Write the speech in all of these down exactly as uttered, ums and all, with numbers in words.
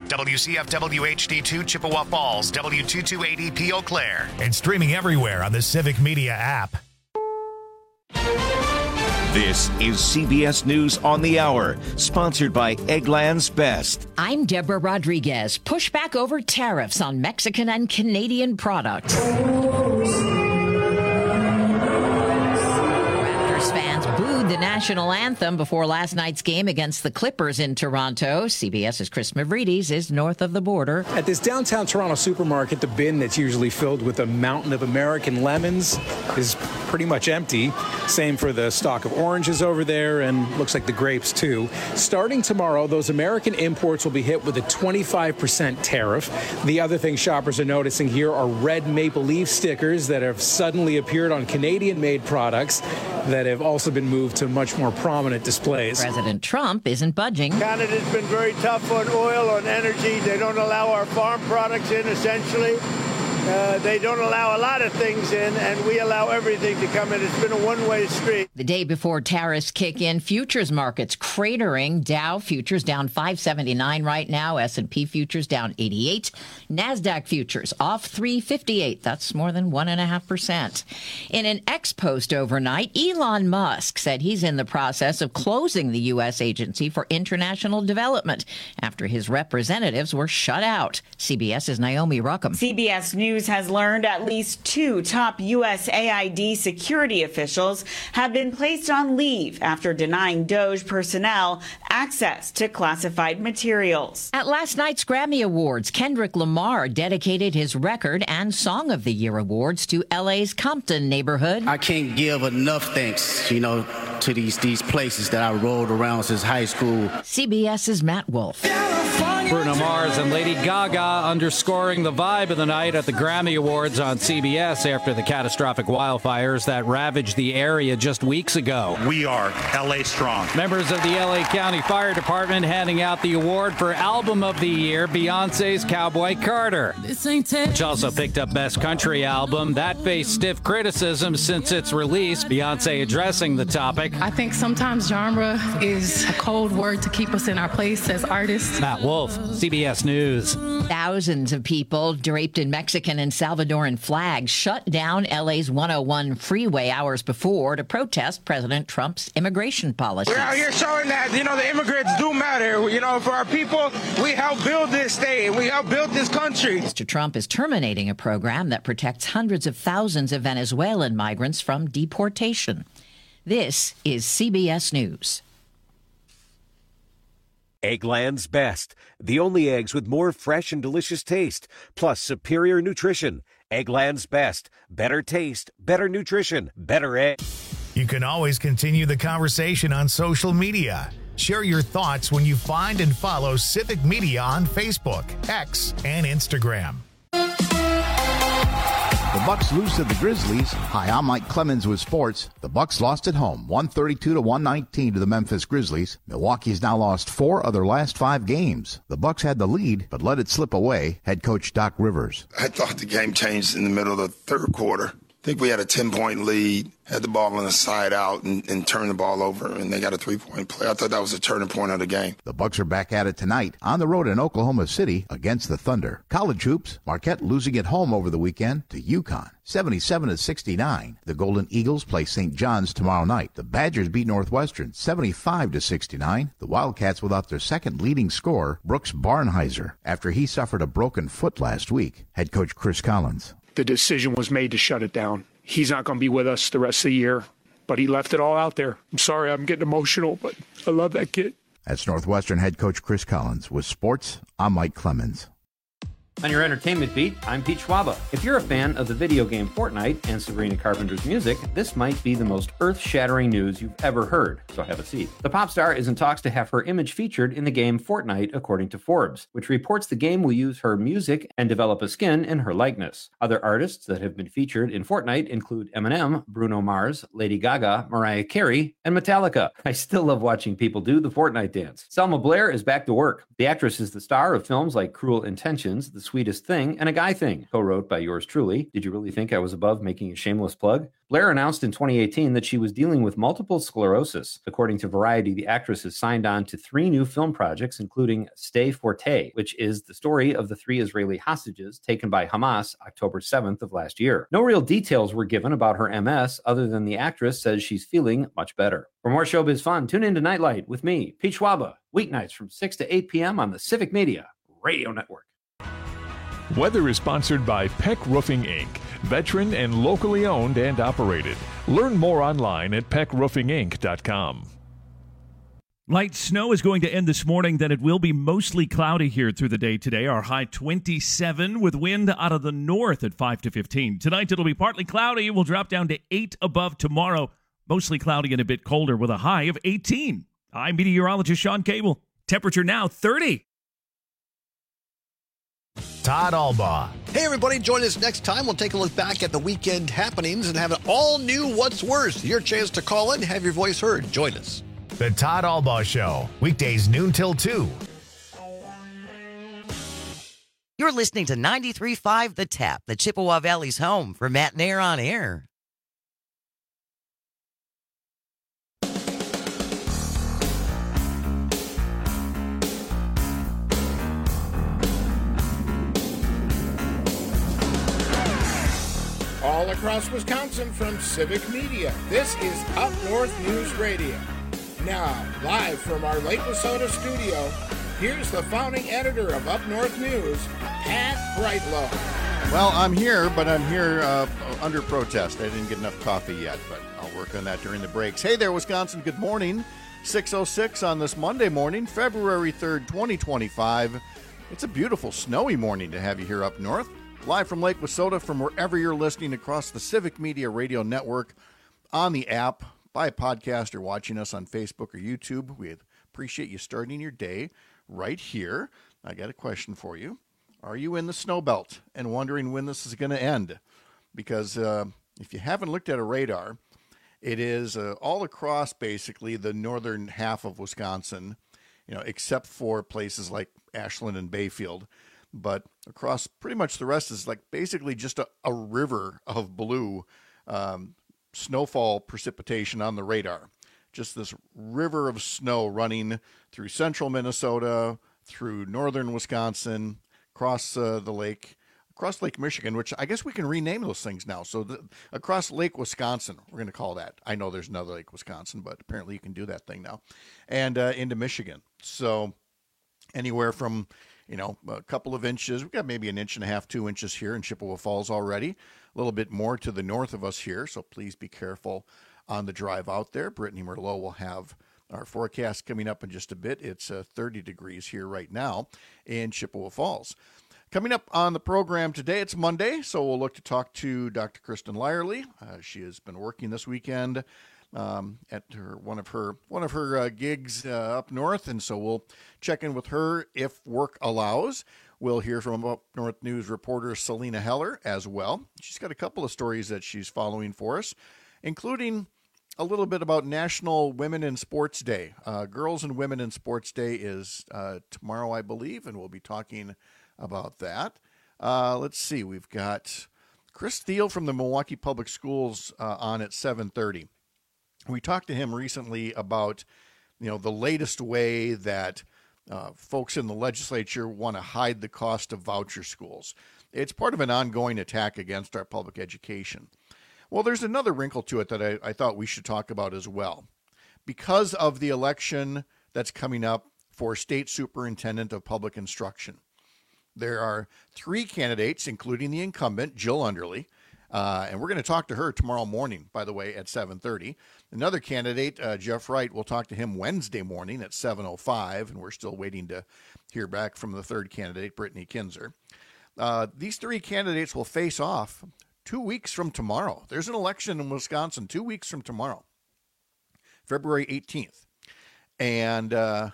W C F W H D two Chippewa Falls, W two two eight zero P Eau Claire, and streaming everywhere on the Civic Media app. This is C B S News on the Hour, sponsored by Eggland's Best. I'm Deborah Rodriguez. Pushback over tariffs on Mexican and Canadian products. Raptors fans booed the national anthem before last night's game against the Clippers in Toronto. CBS's Chris Mavridis is north of the border. At this downtown Toronto supermarket, the bin that's usually filled with a mountain of American lemons is pretty much empty. Same for the stock of oranges over there, and looks like the grapes too. Starting tomorrow, those American imports will be hit with a twenty-five percent tariff. The other thing shoppers are noticing here are red maple leaf stickers that have suddenly appeared on Canadian-made products that have also been moved to much more prominent displays. President Trump isn't budging. Canada's been very tough on oil, on energy. They don't allow our farm products in, essentially. Uh, they don't allow a lot of things in, and we allow everything to come in. It's been a one-way street. The day before tariffs kick in, futures markets cratering. Dow futures down five seventy-nine right now. S and P futures down eighty-eight. NASDAQ futures off three fifty-eight. That's more than one point five percent. In an X post overnight, Elon Musk said he's in the process of closing the U S Agency for International Development after his representatives were shut out. CBS's Naomi Ruckham. C B S News has learned at least two top U S A I D security officials have been placed on leave after denying DOJ personnel access to classified materials. At last night's Grammy Awards, Kendrick Lamar dedicated his Record and Song of the Year awards to L A's Compton neighborhood. I can't give enough thanks, you know, to these these places that I rolled around since high school. CBS's Matt Wolf. Bruno Mars and Lady Gaga underscoring the vibe of the night at the Grammy Awards on C B S after the catastrophic wildfires that ravaged the area just weeks ago. We are L A strong. Members of the L A County Fire Department handing out the award for Album of the Year, Beyonce's Cowboy Carter, which also picked up Best Country Album. That faced stiff criticism since its release. Beyonce addressing the topic. I think sometimes genre is a cold word to keep us in our place as artists. Matt Wolf, C B S News. Thousands of people draped in Mexican and Salvadoran flags shut down L A's one oh one freeway hours before to protest President Trump's immigration policy. We're out here showing that, you know, the immigrants do matter. You know, for our people, we help build this state. We help build this country. Mister Trump is terminating a program that protects hundreds of thousands of Venezuelan migrants from deportation. This is C B S News. Eggland's Best, the only eggs with more fresh and delicious taste, plus superior nutrition. Eggland's Best, better taste, better nutrition, better egg. You can always continue the conversation on social media. Share your thoughts when you find and follow Civic Media on Facebook, X, and Instagram. The Bucks lose to the Grizzlies. Hi, I'm Mike Clemens with sports. The Bucks lost at home, one thirty-two to one nineteen to the Memphis Grizzlies. Milwaukee's now lost four of their last five games. The Bucks had the lead, but let it slip away. Head coach Doc Rivers. I thought the game changed in the middle of the third quarter. I think we had a ten-point lead, had the ball on the side out, and, and turned the ball over, and they got a three-point play. I thought that was a turning point of the game. The Bucks are back at it tonight on the road in Oklahoma City against the Thunder. College hoops, Marquette losing at home over the weekend to UConn, seventy-seven to sixty-nine. The Golden Eagles play Saint John's tomorrow night. The Badgers beat Northwestern, seventy-five to sixty-nine. The Wildcats without their second leading scorer, Brooks Barnheiser, after he suffered a broken foot last week. Head coach Chris Collins. The decision was made to shut it down. He's not going to be with us the rest of the year, but he left it all out there. I'm sorry I'm getting emotional, but I love that kid. That's Northwestern head coach Chris Collins. With sports, I'm Mike Clemens. On your entertainment beat, I'm Pete Schwaba. If you're a fan of the video game Fortnite and Sabrina Carpenter's music, this might be the most earth-shattering news you've ever heard, so have a seat. The pop star is in talks to have her image featured in the game Fortnite, according to Forbes, which reports the game will use her music and develop a skin in her likeness. Other artists that have been featured in Fortnite include Eminem, Bruno Mars, Lady Gaga, Mariah Carey, and Metallica. I still love watching people do the Fortnite dance. Selma Blair is back to work. The actress is the star of films like Cruel Intentions, The Sweetest Thing and A Guy Thing, co-wrote by yours truly. Did you really think I was above making a shameless plug? Blair announced in twenty eighteen that she was dealing with multiple sclerosis. According to Variety, the actress has signed on to three new film projects, including Stay Forte, which is the story of the three Israeli hostages taken by Hamas October seventh of last year. No real details were given about her M S, other than the actress says she's feeling much better. For more showbiz fun, tune in to Nightlight with me, Pete Schwaba, weeknights from six to eight p.m. on the Civic Media Radio Network. Weather is sponsored by Peck Roofing, Incorporated, veteran and locally owned and operated. Learn more online at peck roofing inc dot com. Light snow is going to end this morning, then it will be mostly cloudy here through the day today. Our high twenty-seven with wind out of the north at five to fifteen. Tonight it'll be partly cloudy. We'll drop down to eight above tomorrow. Mostly cloudy and a bit colder with a high of eighteen. I'm meteorologist Sean Cable. Temperature now thirty. Todd Albaugh. Hey, everybody, join us next time. We'll take a look back at the weekend happenings and have an all-new What's Worse. Your chance to call in, have your voice heard. Join us. The Todd Albaugh Show, weekdays noon till two. You're listening to ninety-three point five The Tap, the Chippewa Valley's home for Matt Nair on Air. All across Wisconsin from Civic Media, this is Up North News Radio. Now, live from our Lake Wissota studio, here's the founding editor of Up North News, Pat Brightlow. Well, I'm here, but I'm here uh, under protest. I didn't get enough coffee yet, but I'll work on that during the breaks. Hey there, Wisconsin. Good morning. six oh six on this Monday morning, February third, twenty twenty-five. It's a beautiful snowy morning to have you here up north. Live from Lake Wissota, from wherever you're listening across the Civic Media Radio Network, on the app, by a podcast, or watching us on Facebook or YouTube. We appreciate you starting your day right here. I got a question for you. Are you in the snow belt and wondering when this is going to end? Because uh, if you haven't looked at a radar, it is uh, all across basically the northern half of Wisconsin, you know, except for places like Ashland and Bayfield. But across pretty much the rest is like basically just a, a river of blue um, snowfall precipitation on the radar. Just this river of snow running through central Minnesota, through northern Wisconsin, across uh, the lake, across Lake Michigan, which I guess we can rename those things now. So the, across Lake Wisconsin, we're going to call that. I know there's another Lake Wisconsin, but apparently you can do that thing now. And uh, into Michigan. So anywhere from, you know, a couple of inches. We've got maybe an inch and a half, two inches here in Chippewa Falls already. A little bit more to the north of us here, so please be careful on the drive out there. Brittany Merlot will have our forecast coming up in just a bit. It's uh, thirty degrees here right now in Chippewa Falls. Coming up on the program today, it's Monday, so we'll look to talk to Doctor Kristen Lyerly. Uh, she has been working this weekend Um, at her one of her one of her uh, gigs uh, up north, and so we'll check in with her if work allows. We'll hear from Up North News reporter Selena Heller as well. She's got a couple of stories that she's following for us, including a little bit about National Women in Sports Day. Uh, Girls and Women in Sports Day is uh, tomorrow, I believe, and we'll be talking about that. Uh, let's see, we've got Chris Thiel from the Milwaukee Public Schools uh, on at seven thirty. We talked to him recently about, you know, the latest way that uh, folks in the legislature want to hide the cost of voucher schools. It's part of an ongoing attack against our public education. Well, there's another wrinkle to it that I, I thought we should talk about as well. Because of the election that's coming up for State Superintendent of Public Instruction, there are three candidates, including the incumbent, Jill Underly. Uh, and we're going to talk to her tomorrow morning, by the way, at seven thirty. Another candidate, uh, Jeff Wright, we'll talk to him Wednesday morning at seven oh five, and we're still waiting to hear back from the third candidate, Brittany Kinzer. Uh, these three candidates will face off two weeks from tomorrow. There's an election in Wisconsin two weeks from tomorrow, February eighteenth. And uh,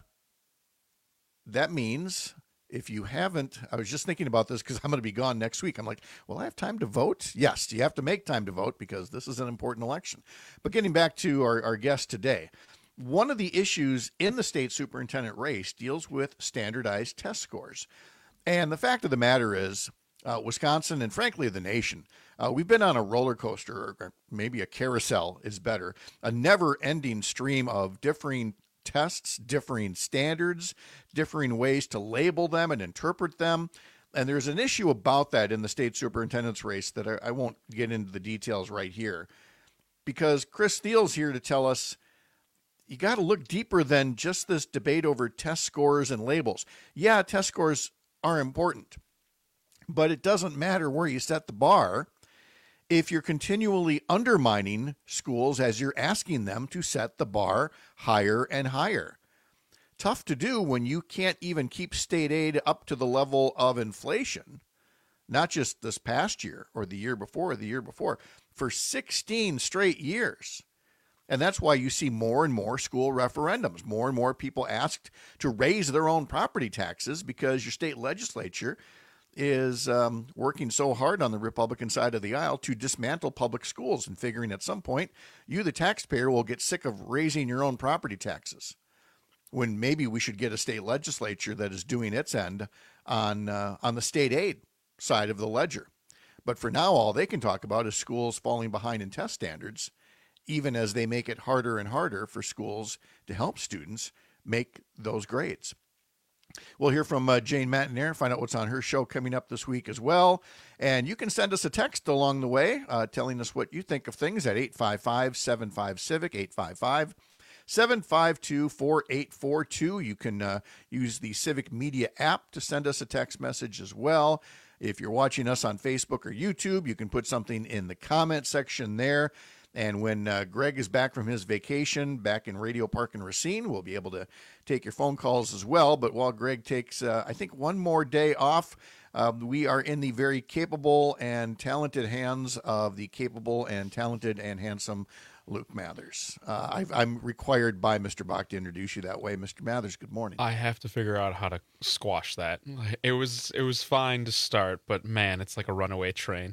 that means... If you haven't, I was just thinking about this because I'm going to be gone next week. I'm like, will I have time to vote? Yes, you have to make time to vote because this is an important election. But getting back to our, our guest today, one of the issues in the state superintendent race deals with standardized test scores. And the fact of the matter is, uh, Wisconsin and frankly the nation, uh, we've been on a roller coaster, or maybe a carousel is better, a never-ending stream of differing tests, differing standards, differing ways to label them and interpret them. And there's an issue about that in the state superintendent's race that I, I won't get into the details right here, because Chris Steele's here to tell us you got to look deeper than just this debate over test scores and labels. Yeah, test scores are important, but it doesn't matter where you set the bar if you're continually undermining schools as you're asking them to set the bar higher and higher. Tough to do when you can't even keep state aid up to the level of inflation, not just this past year or the year before or the year before, for sixteen straight years. And that's why you see more and more school referendums, more and more people asked to raise their own property taxes because your state legislature is um, working so hard on the Republican side of the aisle to dismantle public schools and figuring at some point you, the taxpayer, will get sick of raising your own property taxes, when maybe we should get a state legislature that is doing its end on uh, on the state aid side of the ledger. But for now, all they can talk about is schools falling behind in test standards, even as they make it harder and harder for schools to help students make those grades. We'll hear from uh, Jane Matenaer, find out what's on her show coming up this week as well. And you can send us a text along the way uh, telling us what you think of things at eight five five, seven five, CIVIC, eight five five, seven five two, four eight four two. You can uh, use the Civic Media app to send us a text message as well. If you're watching us on Facebook or YouTube, you can put something in the comment section there. And when uh, Greg is back from his vacation back in Radio Park in Racine, we'll be able to take your phone calls as well. But while Greg takes, uh, I think, one more day off, uh, we are in the very capable and talented hands of the capable and talented and handsome Luke Mathers. Uh, I've, I'm required by Mister Bach to introduce you that way. Mister Mathers, good morning. I have to figure out how to squash that. It was it was fine to start, but man, it's like a runaway train.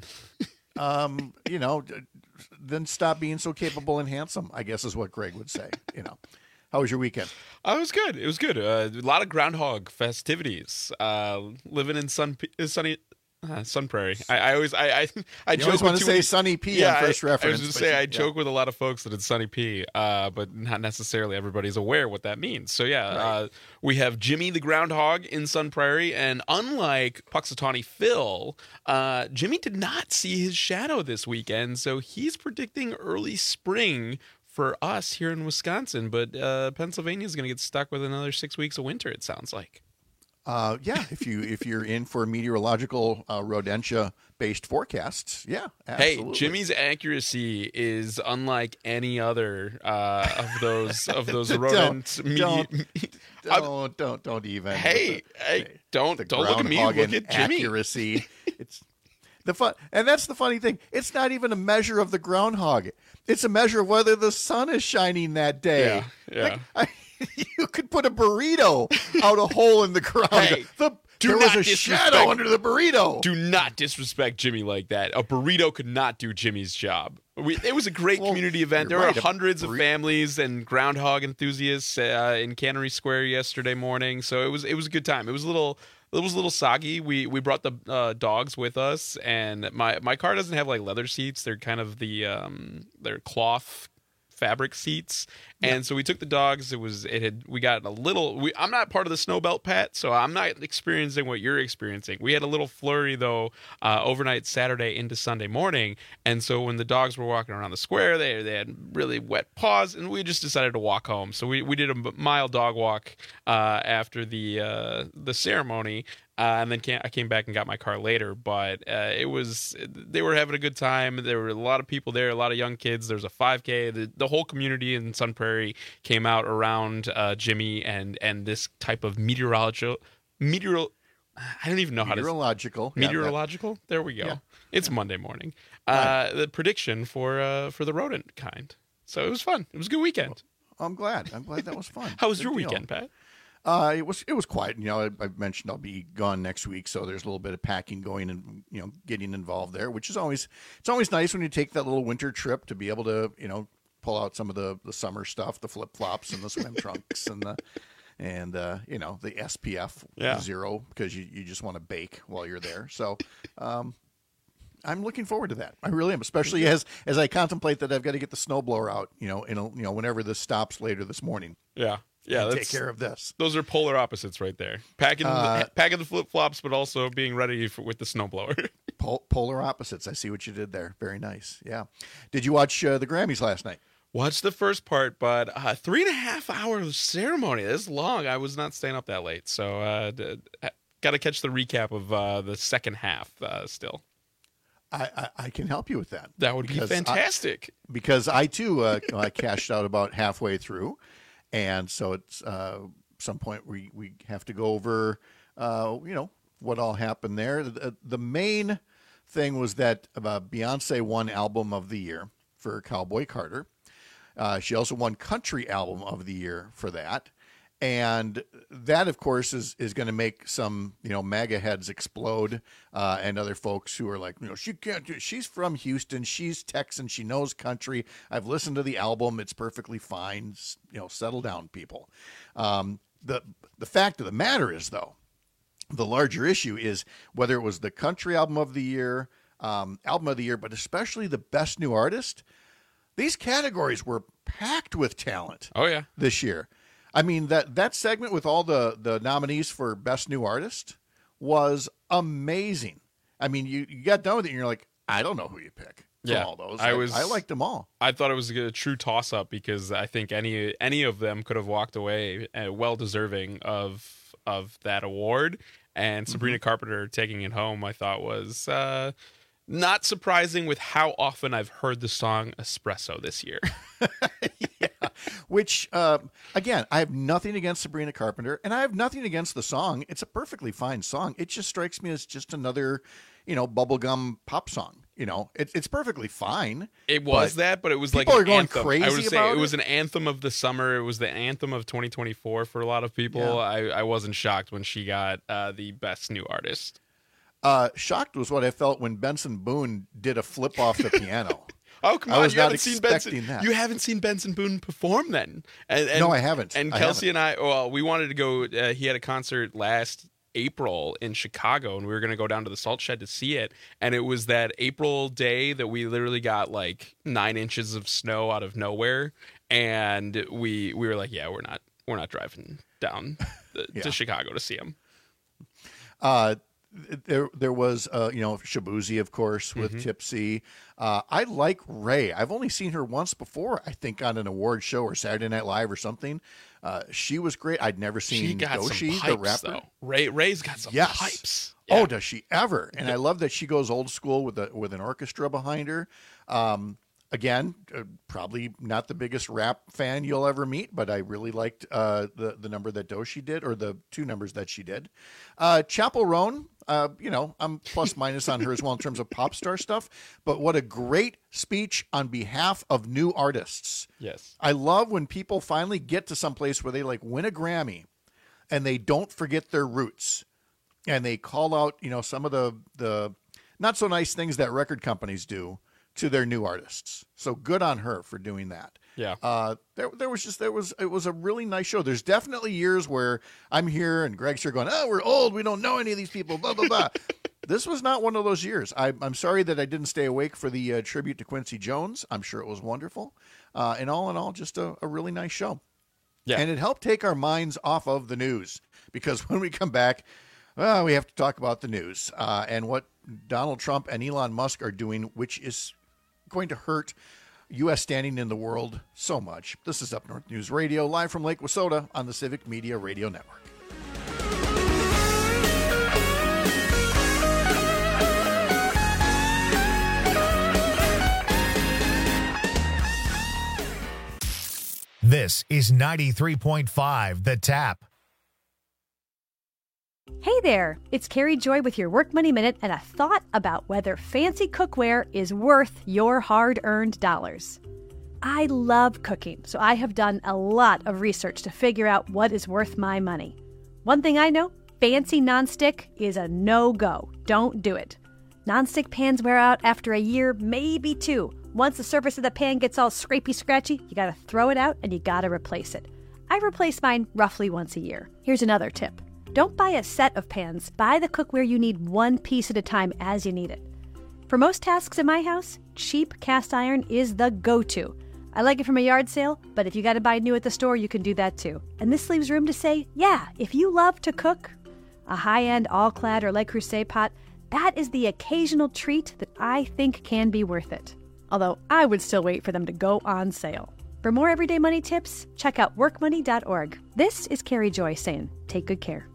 um, you know, then stop being so capable and handsome, I guess is what Greg would say. You know, how was your weekend? Uh, it was good. It was good. Uh, a lot of groundhog festivities. Uh, living in sun, sunny uh, Sun Prairie. I, I always, I, I, I you joke always want to say with, Sunny P yeah, on first I, reference. I was going to say you, I yeah. joke with a lot of folks that it's Sunny P, uh, but not necessarily everybody's aware what that means. So yeah, Right. uh, we have Jimmy the groundhog in Sun Prairie, and unlike Puxatawny Phil, uh, Jimmy did not see his shadow this weekend, so he's predicting early spring for us here in Wisconsin, but uh, Pennsylvania is going to get stuck with another six weeks of winter, it sounds like. Uh, yeah, if you if you're in for meteorological uh, rodentia based forecasts, yeah, absolutely. Hey, Jimmy's accuracy is unlike any other uh, of those of those rodent. don't, media- don't, don't, don't, don't even. Hey, the, hey, don't the don't look at me. groundhog Look and at Jimmy. accuracy. It's the fun, and that's the funny thing. It's not even a measure of the groundhog. It's a measure of whether the sun is shining that day. Yeah, yeah. Like, I, you could put a burrito out a hole in the ground. Hey, the, do there not was a disrespect- shadow under the burrito. Do not disrespect Jimmy like that. A burrito could not do Jimmy's job. We, it was a great Well, community event. There you're were right, a hundreds of burri- families and groundhog enthusiasts uh, in Cannery Square yesterday morning. So it was it was a good time. It was a little it was a little soggy. We we brought the uh, dogs with us, and my my car doesn't have like leather seats. They're kind of the um, they're cloth fabric seats, and so we took the dogs. It was it had we got a little. We, I'm not part of the snow belt, Pat, so I'm not experiencing what you're experiencing. We had a little flurry though uh, overnight Saturday into Sunday morning, and so when the dogs were walking around the square, they they had really wet paws, and we just decided to walk home. So we, we did a mile dog walk uh, after the uh, the ceremony. Uh, and then came, I came back and got my car later, but uh, it was they were having a good time. There were a lot of people there, a lot of young kids. There was a five K. The, the whole community in Sun Prairie came out around uh, Jimmy and and this type of meteorological meteor. I don't even know how to meteorological meteorological. There we go. Yeah. It's Monday morning. Uh, the prediction for uh, for the rodent kind. So it was fun. It was a good weekend. I'm glad. I'm glad that was fun. How was Good your deal. weekend, Pat? Uh, it was it was quiet. You know, I, I mentioned I'll be gone next week, so there's a little bit of packing going and you know getting involved there, which is always it's always nice when you take that little winter trip to be able to you know pull out some of the, the summer stuff, the flip flops and the swim trunks and the and uh, you know, the S P F Yeah. zero because you, you just want to bake while you're there. So um, I'm looking forward to that. I really am, especially as as I contemplate that I've got to get the snowblower out. You know, in a, you know whenever this stops later this morning. Yeah. Yeah, and that's, take care of this. Those are polar opposites right there. Packing, Uh, the, packing the flip flops, but also being ready for, with the snowblower. Pol- polar opposites. I see what you did there. Very nice. Yeah. Did you watch uh, the Grammys last night? Watched the first part, but uh, three and a half hour ceremony. This is long. I was not staying up that late, so uh, d- got to catch the recap of uh, the second half. Uh, still, I, I, I can help you with that. That would be Because I- fantastic. because I too uh, I cashed out about halfway through, and so it's uh, some point we we have to go over uh, you know what all happened there. The, the main thing was that uh, Beyonce won Album of the Year for Cowboy Carter. Uh, she also won Country Album of the Year for that. And that, of course, is is going to make some, you know, MAGA heads explode, uh, and other folks who are like, you know, she can't do it. She's from Houston. She's Texan. She knows country. I've listened to the album. It's perfectly fine. S- You know, settle down, people. Um, the the fact of the matter is, though, the larger issue is whether it was the Country Album of the Year, um, Album of the Year, but especially the Best New Artist. These categories were packed with talent. Oh yeah, this year. I mean, that, that segment with all the, the nominees for Best New Artist was amazing. I mean, you, you got done with it and you're like, I don't know who you pick from Yeah, all those. I I, was- I liked them all. I thought it was a true toss-up because I think any any of them could have walked away uh, well deserving of of that award. And Sabrina Carpenter taking it home, I thought was uh, not surprising with how often I've heard the song "Espresso" this year. Which, uh, again, I have nothing against Sabrina Carpenter, and I have nothing against the song. It's a perfectly fine song. It just strikes me as just another, you know, bubblegum pop song. You know, it, it's perfectly fine. It was but that, but it was like people an are going anthem. crazy I would say about it was an anthem of the summer. It was the anthem of twenty twenty-four for a lot of people. Yeah. I, I wasn't shocked when she got uh, the Best New Artist. Uh, shocked was what I felt when Benson Boone did a flip off the piano. Oh, come I on. was You not haven't seen expecting Benson. that. You haven't seen Benson Boone perform then. And, and, No, I haven't. And I Kelsey haven't. and I, well, we wanted to go. Uh, he had a concert last April in Chicago, and we were going to go down to the Salt Shed to see it. And it was that April day that we literally got like nine inches of snow out of nowhere. And we we were like, yeah, we're not we're not driving down the, Yeah. to Chicago to see him. Uh, there, there was, uh, you know, Shabuzi, of course, with Mhm. Tipsy. Uh, I like Ray. I've only seen her once before, I think, on an award show or Saturday Night Live or something. Uh, she was great. I'd never seen She got Doshi, some pipes, the rapper. though. Ray Ray's got some Yes. pipes. Oh, does she ever? And I love that she goes old school with a with an orchestra behind her. Um, again, uh, probably not the biggest rap fan you'll ever meet, but I really liked uh, the the number that Doshi did, or the two numbers that she did. Uh, Chapel Roan, uh, you know, I'm plus minus on her as well in terms of pop star stuff. But what a great speech on behalf of new artists. Yes. I love when people finally get to some place where they like win a Grammy and they don't forget their roots. And they call out, you know, some of the the not so nice things that record companies do to their new artists. So good on her for doing that. Yeah. Uh, there, there was just there was it was a really nice show. There's definitely years where I'm here and Greg's here going, oh, we're old, we don't know any of these people, blah blah blah. This was not one of those years. I, I'm sorry that I didn't stay awake for the uh, tribute to Quincy Jones. I'm sure it was wonderful. Uh, and all in all, just a, a really nice show. Yeah. And it helped take our minds off of the news because when we come back, well, we have to talk about the news uh, and what Donald Trump and Elon Musk are doing, which is going to hurt U S standing in the world so much. This is Up North News Radio, live from Lake Wissota on the Civic Media Radio Network. This is ninety-three point five The Tap. Hey there, it's Carrie Joy with your Work Money Minute and a thought about whether fancy cookware is worth your hard-earned dollars. I love cooking, so I have done a lot of research to figure out what is worth my money. One thing I know, fancy nonstick is a no-go. Don't do it. Nonstick pans wear out after a year, maybe two. Once the surface of the pan gets all scrapey scratchy, you gotta throw it out and you gotta replace it. I replace mine roughly once a year. Here's another tip. Don't buy a set of pans. Buy the cookware you need one piece at a time as you need it. For most tasks in my house, cheap cast iron is the go-to. I like it from a yard sale, but if you got to buy new at the store, you can do that too. And this leaves room to say, yeah, if you love to cook, a high-end all-clad or Le Creuset pot, that is the occasional treat that I think can be worth it. Although I would still wait for them to go on sale. For more everyday money tips, check out work money dot org. This is Carrie Joy saying, take good care.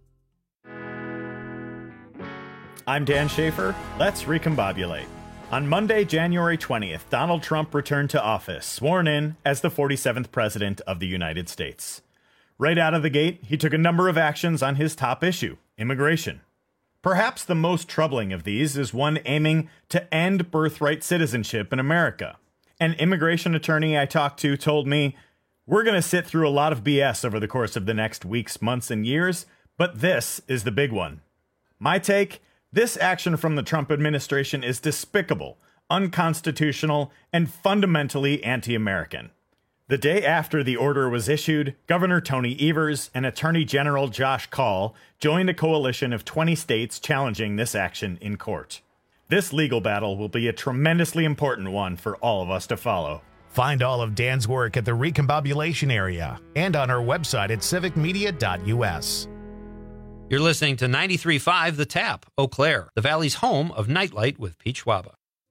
I'm Dan Schaefer. Let's recombobulate. On Monday, January twentieth, Donald Trump returned to office, sworn in as the forty-seventh President of the United States. Right out of the gate, he took a number of actions on his top issue, immigration. Perhaps the most troubling of these is one aiming to end birthright citizenship in America. An immigration attorney I talked to told me, "We're going to sit through a lot of B S over the course of the next weeks, months, and years, but this is the big one." My take? This action from the Trump administration is despicable, unconstitutional, and fundamentally anti-American. The day after the order was issued, Governor Tony Evers and Attorney General Josh Kaul joined a coalition of twenty states challenging this action in court. This legal battle will be a tremendously important one for all of us to follow. Find all of Dan's work at the Recombobulation Area and on our website at civic media dot u s. You're listening to ninety-three point five The Tap, Eau Claire, the Valley's home of Nightlight with Pete Schwaba.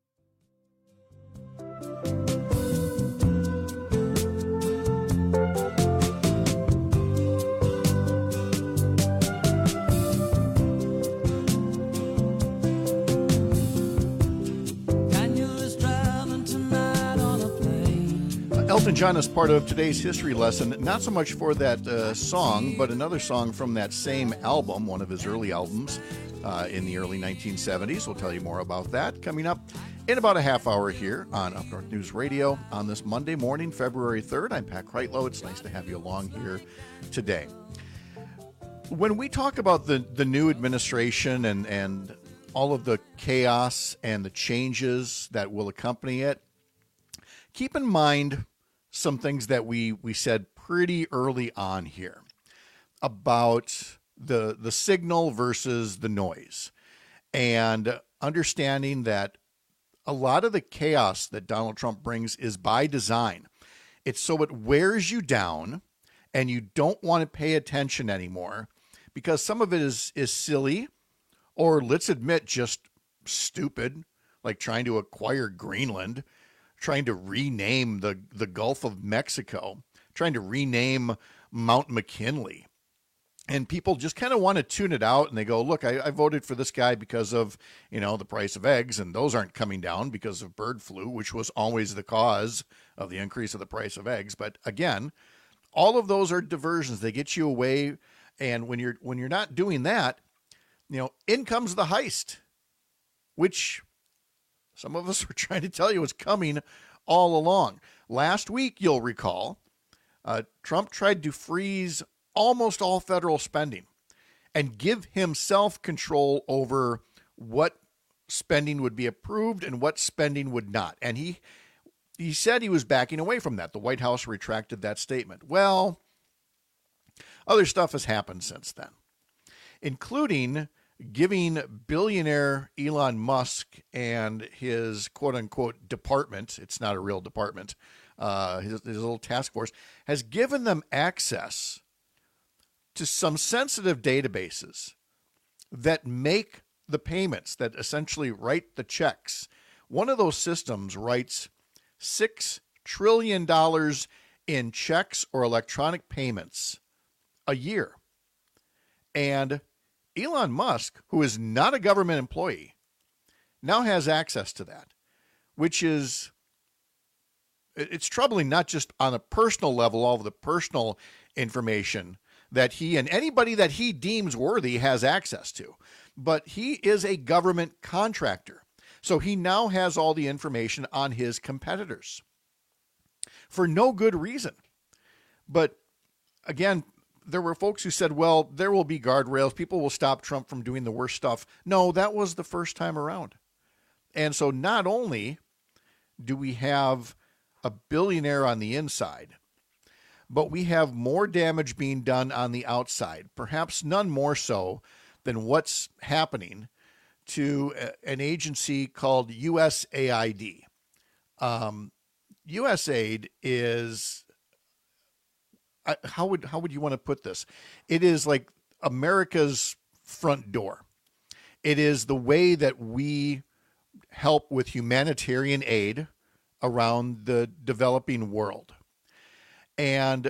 Elton John is part of today's history lesson, not so much for that uh, song, but another song from that same album, one of his early albums uh, in the early nineteen seventies. We'll tell you more about that coming up in about a half hour here on Up North News Radio on this Monday morning, February third. I'm Pat Kreitlow. It's nice to have you along here today. When we talk about the, the new administration and, and all of the chaos and the changes that will accompany it, keep in mind some things that we, we said pretty early on here about the the signal versus the noise, and understanding that a lot of the chaos that Donald Trump brings is by design. It's so it wears you down and you don't want to pay attention anymore because some of it is, is silly, or let's admit just stupid, like trying to acquire Greenland, trying to rename the, the Gulf of Mexico, trying to rename Mount McKinley. And people just kind of want to tune it out, and they go, look, I, I voted for this guy because of, you know, the price of eggs, and those aren't coming down because of bird flu, which was always the cause of the increase of the price of eggs. But again, all of those are diversions. They get you away, and when you're when you're not doing that, you know, in comes the heist, which some of us were trying to tell you was coming all along. Last week, you'll recall, uh, Trump tried to freeze almost all federal spending and give himself control over what spending would be approved and what spending would not. And he he said he was backing away from that. The White House retracted that statement. Well, other stuff has happened since then, including giving billionaire Elon Musk and his quote-unquote department, it's not a real department, uh, his, his little task force, has given them access to some sensitive databases that make the payments, that essentially write the checks. One of those systems writes six trillion dollars in checks or electronic payments a year. And Elon Musk, who is not a government employee, now has access to that, which is, it's troubling, not just on a personal level, all of the personal information that he and anybody that he deems worthy has access to, but he is a government contractor. So he now has all the information on his competitors for no good reason. But again, there were folks who said, well, there will be guardrails. People will stop Trump from doing the worst stuff. No, that was the first time around. And so not only do we have a billionaire on the inside, but we have more damage being done on the outside, perhaps none more so than what's happening to a, an agency called U S A I D. Um, U S A I D is, uh, how would how would you want to put this? It is like America's front door. It is the way that we help with humanitarian aid around the developing world. And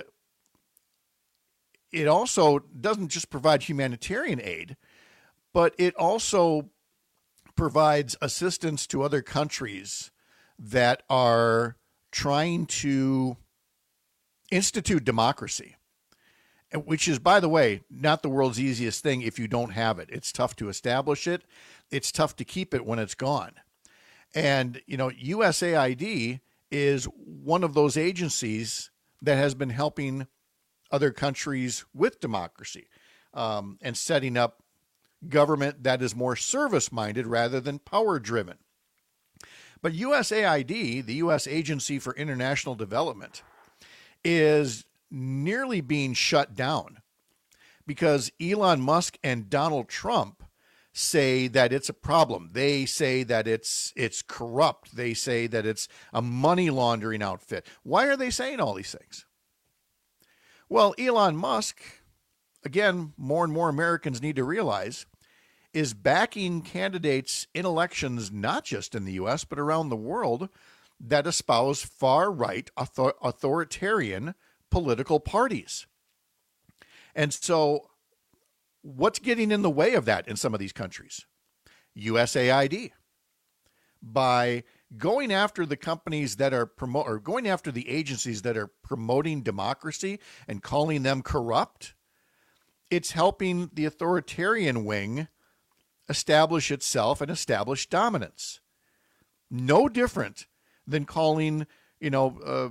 it also doesn't just provide humanitarian aid, but it also provides assistance to other countries that are trying to institute democracy, which is, by the way, not the world's easiest thing if you don't have it. It's tough to establish it. It's tough to keep it when it's gone. And, you know, U S A I D is one of those agencies that has been helping other countries with democracy um, and setting up government that is more service-minded rather than power-driven. But U S A I D, the U S Agency for International Development, is nearly being shut down because Elon Musk and Donald Trump say that it's a problem. They say that it's it's corrupt. They say that it's a money laundering outfit. Why are they saying all these things? Well, Elon Musk, again, more and more Americans need to realize, is backing candidates in elections not just in the U S but around the world that espouse far-right author- authoritarian political parties. And so what's getting in the way of that in some of these countries? U S A I D. By going after the companies that are promote or going after the agencies that are promoting democracy and calling them corrupt, it's helping the authoritarian wing establish itself and establish dominance. No different than calling, you know, uh,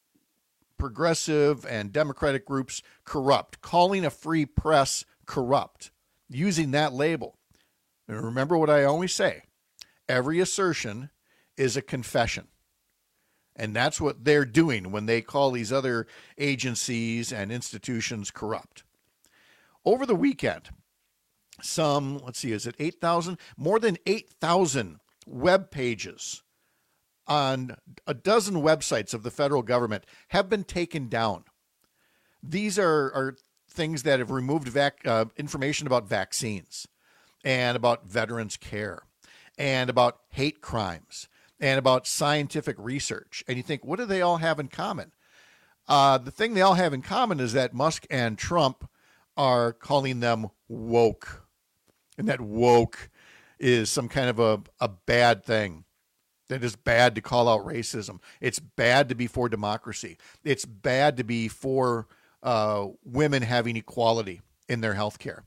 progressive and democratic groups corrupt, calling a free press corrupt, using that label. And remember what I always say, every assertion is a confession. And that's what they're doing when they call these other agencies and institutions corrupt. Over the weekend, some, let's see, is it eight thousand? More than eight thousand web pages on a dozen websites of the federal government have been taken down. These are, are things that have removed vac, uh, information about vaccines and about veterans care and about hate crimes and about scientific research. And you think, what do they all have in common? Uh, the thing they all have in common is that Musk and Trump are calling them woke. And that woke is some kind of a, a bad thing. That is bad to call out racism. It's bad to be for democracy. It's bad to be for uh, women having equality in their health care.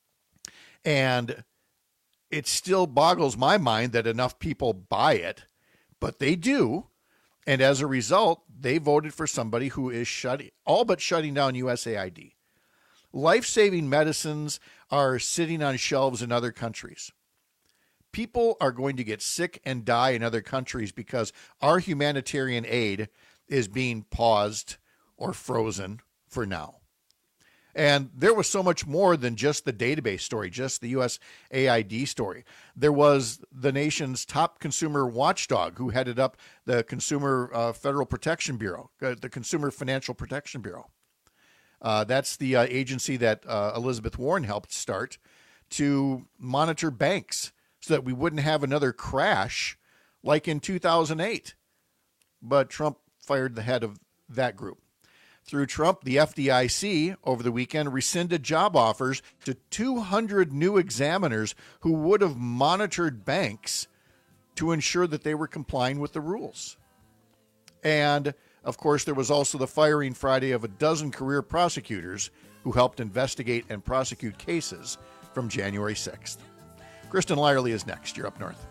And it still boggles my mind that enough people buy it, but they do. And as a result, they voted for somebody who is shutting, all but shutting down U S A I D. Life-saving medicines are sitting on shelves in other countries. People are going to get sick and die in other countries because our humanitarian aid is being paused or frozen for now. And there was so much more than just the database story, just the U S A I D story. There was the nation's top consumer watchdog who headed up the Consumer uh, Federal Protection Bureau, uh, the Consumer Financial Protection Bureau. Uh, that's the uh, agency that uh, Elizabeth Warren helped start to monitor banks so that we wouldn't have another crash like in two thousand eight. But Trump fired the head of that group. Through Trump, the F D I C over the weekend rescinded job offers to two hundred new examiners who would have monitored banks to ensure that they were complying with the rules. And, of course, there was also the firing Friday of a dozen career prosecutors who helped investigate and prosecute cases from January sixth. Kristen Lyerly is next. You're Up North.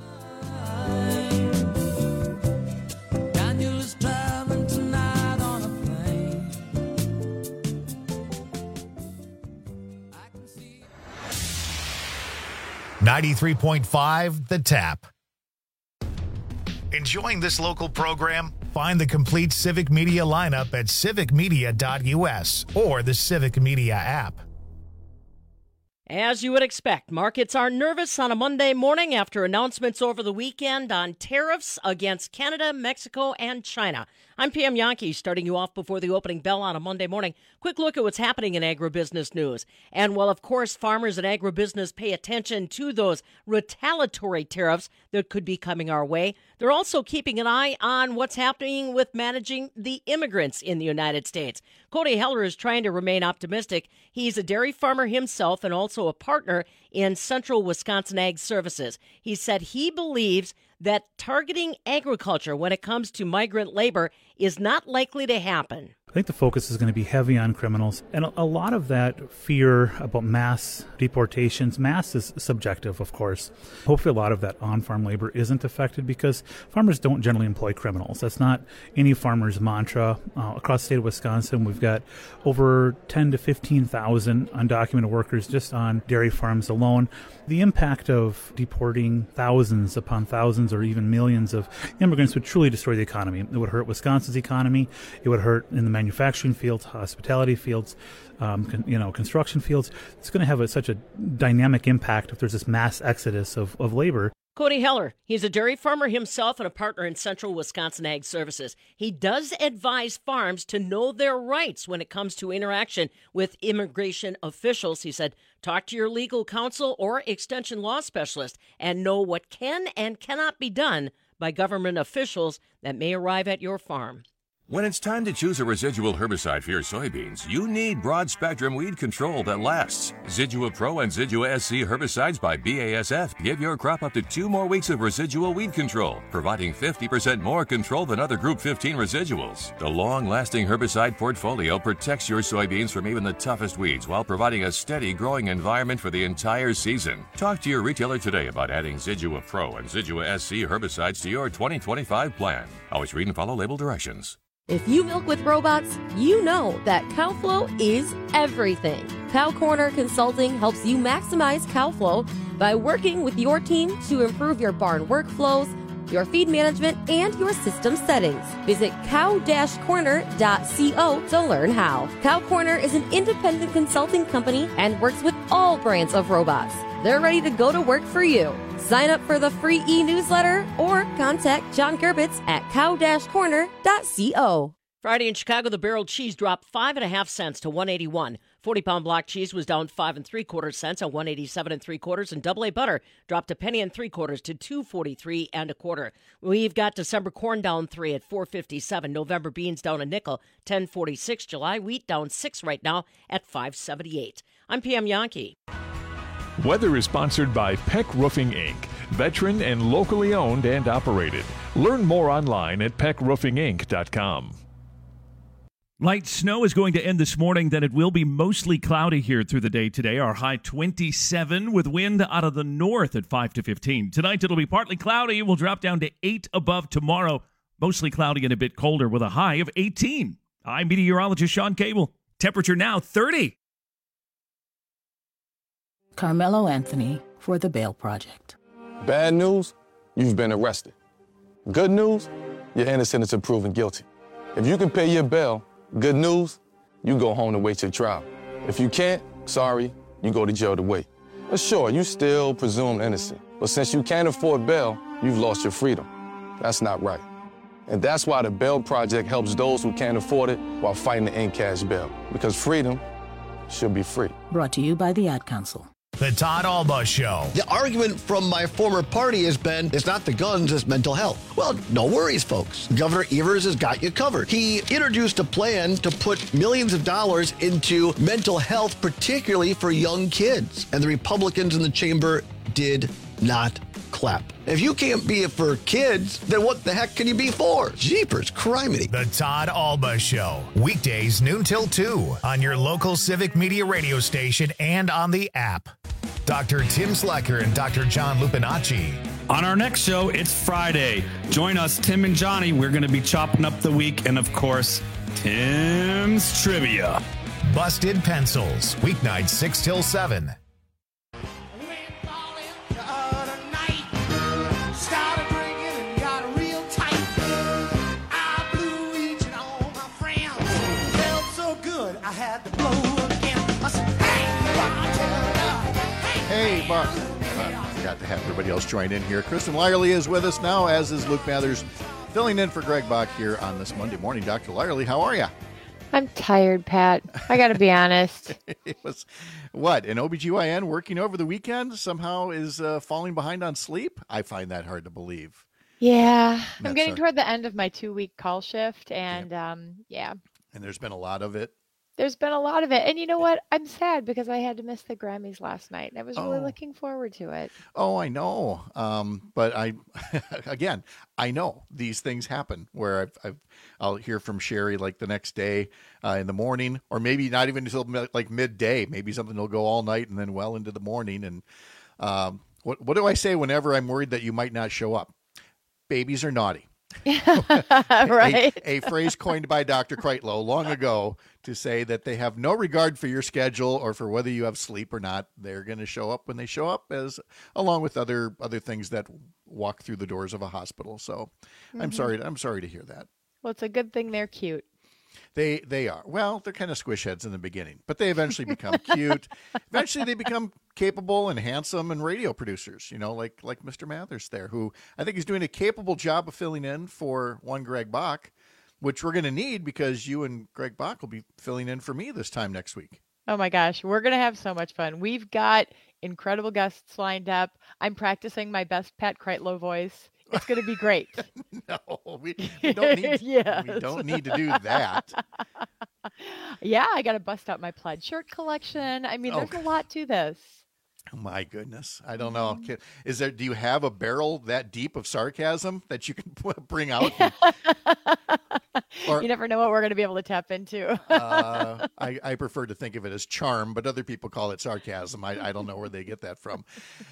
ninety-three point five The Tap. Enjoying this local program? Find the complete Civic Media lineup at civic media dot u s or the Civic Media app. As you would expect, markets are nervous on a Monday morning after announcements over the weekend on tariffs against Canada, Mexico, and China. I'm Pam Yonke, starting you off before the opening bell on a Monday morning. Quick look at what's happening in agribusiness news. And while, of course, farmers and agribusiness pay attention to those retaliatory tariffs that could be coming our way, they're also keeping an eye on what's happening with managing the immigrants in the United States. Cody Heller is trying to remain optimistic. He's a dairy farmer himself and also a partner in Central Wisconsin Ag Services. He said he believes that targeting agriculture when it comes to migrant labor is not likely to happen. I think the focus is going to be heavy on criminals. And a lot of that fear about mass deportations, mass is subjective, of course. Hopefully a lot of that on-farm labor isn't affected because farmers don't generally employ criminals. That's not any farmer's mantra. Uh, across the state of Wisconsin, we've got over ten to fifteen thousand undocumented workers just on dairy farms alone. The impact of deporting thousands upon thousands or even millions of immigrants would truly destroy the economy. It would hurt Wisconsin's economy. It would hurt in the manufacturing fields, hospitality fields, um, con, you know, construction fields. It's going to have a, such a dynamic impact if there's this mass exodus of, of labor. Cody Heller, he's a dairy farmer himself and a partner in Central Wisconsin Ag Services. He does advise farms to know their rights when it comes to interaction with immigration officials. He said, talk to your legal counsel or extension law specialist and know what can and cannot be done by government officials that may arrive at your farm. When it's time to choose a residual herbicide for your soybeans, you need broad-spectrum weed control that lasts. Zidua Pro and Zidua S C herbicides by B A S F give your crop up to two more weeks of residual weed control, providing fifty percent more control than other Group fifteen residuals. The long-lasting herbicide portfolio protects your soybeans from even the toughest weeds while providing a steady growing environment for the entire season. Talk to your retailer today about adding Zidua Pro and Zidua S C herbicides to your twenty twenty-five plan. Always read and follow label directions. If you milk with robots, you know that CowFlow is everything. Cow Corner Consulting helps you maximize cow flow by working with your team to improve your barn workflows, your feed management, and your system settings. Visit cow dash corner dot co to learn how. Cow Corner is an independent consulting company and works with all brands of robots. They're ready to go to work for you. Sign up for the free e-newsletter or contact John Gerbitz at cow dash corner dot co. Friday in Chicago, the barrel cheese dropped five and a half cents to one eighty-one. forty-pound block cheese was down five and three quarters cents at one eighty-seven and three quarters, and double A butter dropped a penny and three quarters to two forty-three and a quarter. We've got December corn down three at four fifty-seven. November beans down a nickel, ten forty-six. July wheat down six right now at five seventy-eight. I'm Pam Yonke. Weather is sponsored by Peck Roofing Incorporated, veteran and locally owned and operated. Learn more online at peck roofing inc dot com. Light snow is going to end this morning, then it will be mostly cloudy here through the day today. Our high twenty-seven with wind out of the north at five to fifteen. Tonight it'll be partly cloudy. We'll drop down to eight above tomorrow. Mostly cloudy and a bit colder with a high of eighteen. I'm meteorologist Sean Cable. Temperature now thirty. Carmelo Anthony for the Bail Project. Bad news, you've been arrested. Good news, you're innocent until proven guilty. If you can pay your bail, good news, you go home to wait your trial. If you can't, sorry, you go to jail to wait. But sure, you still presumed innocent. But since you can't afford bail, you've lost your freedom. That's not right. And that's why the Bail Project helps those who can't afford it while fighting to end cash bail. Because freedom should be free. Brought to you by the Ad Council. The Todd Alba Show. The argument from my former party has been, it's not the guns, it's mental health. Well, no worries, folks. Governor Evers has got you covered. He introduced a plan to put millions of dollars into mental health, particularly for young kids. And the Republicans in the chamber did not clap. If you can't be it for kids, then what the heck can you be for? Jeepers, criminy. The Todd Alba Show. Weekdays noon till two on your local Civic Media radio station and on the app. Doctor Tim Slecker and Doctor John Lupinacci. On our next show, it's Friday. Join us, Tim and Johnny. We're going to be chopping up the week and, of course, Tim's Trivia. Busted Pencils. Weeknights six till seven. Started drinking and got real tight. I've Greg Bach. Uh, forgot to have everybody else join in here. Kristen Lyerly is with us now, as is Luke Mathers, filling in for Greg Bach here on this Monday morning. Doctor Lyerly, how are you? I'm tired, Pat. I got to be honest. It was, what, an O B G Y N working over the weekend somehow is uh, falling behind on sleep? I find that hard to believe. Yeah, I'm That's getting a- toward the end of my two-week call shift, and um, yeah, And there's been a lot of it. there's been a lot of it. And you know what? I'm sad because I had to miss the Grammys last night, and I was really Oh. looking forward to it. Oh, I know. Um, but I, again, I know these things happen where I've, I've, I'll hear from Sherry like the next day uh, in the morning, or maybe not even until mi- like midday. Maybe something will go all night and then well into the morning. And um, what what do I say whenever I'm worried that you might not show up? Babies are naughty. Right. A, a phrase coined by Doctor Kreitlow long ago to say that they have no regard for your schedule or for whether you have sleep or not. They're going to show up when they show up, as along with other other things that walk through the doors of a hospital. So I'm Mhm. sorry. I'm sorry to hear that. Well, it's a good thing they're cute. They they are. Well, they're kind of squish heads in the beginning, but they eventually become cute. Eventually they become capable and handsome and radio producers, you know, like like Mister Mathers there, who I think is doing a capable job of filling in for one Greg Bach, which we're going to need because you and Greg Bach will be filling in for me this time next week. Oh my gosh, we're going to have so much fun. We've got incredible guests lined up. I'm practicing my best Pat Kreitlow voice. It's going to be great. No, we, we don't need Yes. we don't need to do that. Yeah, I got to bust out my plaid shirt collection. I mean, Oh, there's a lot to this. Oh, my goodness. I don't know. Can- Is there do you have a barrel that deep of sarcasm that you can bring out? and- Or- You never know what we're going to be able to tap into. uh, I, I prefer to think of it as charm, but other people call it sarcasm. I, I don't know where they get that from.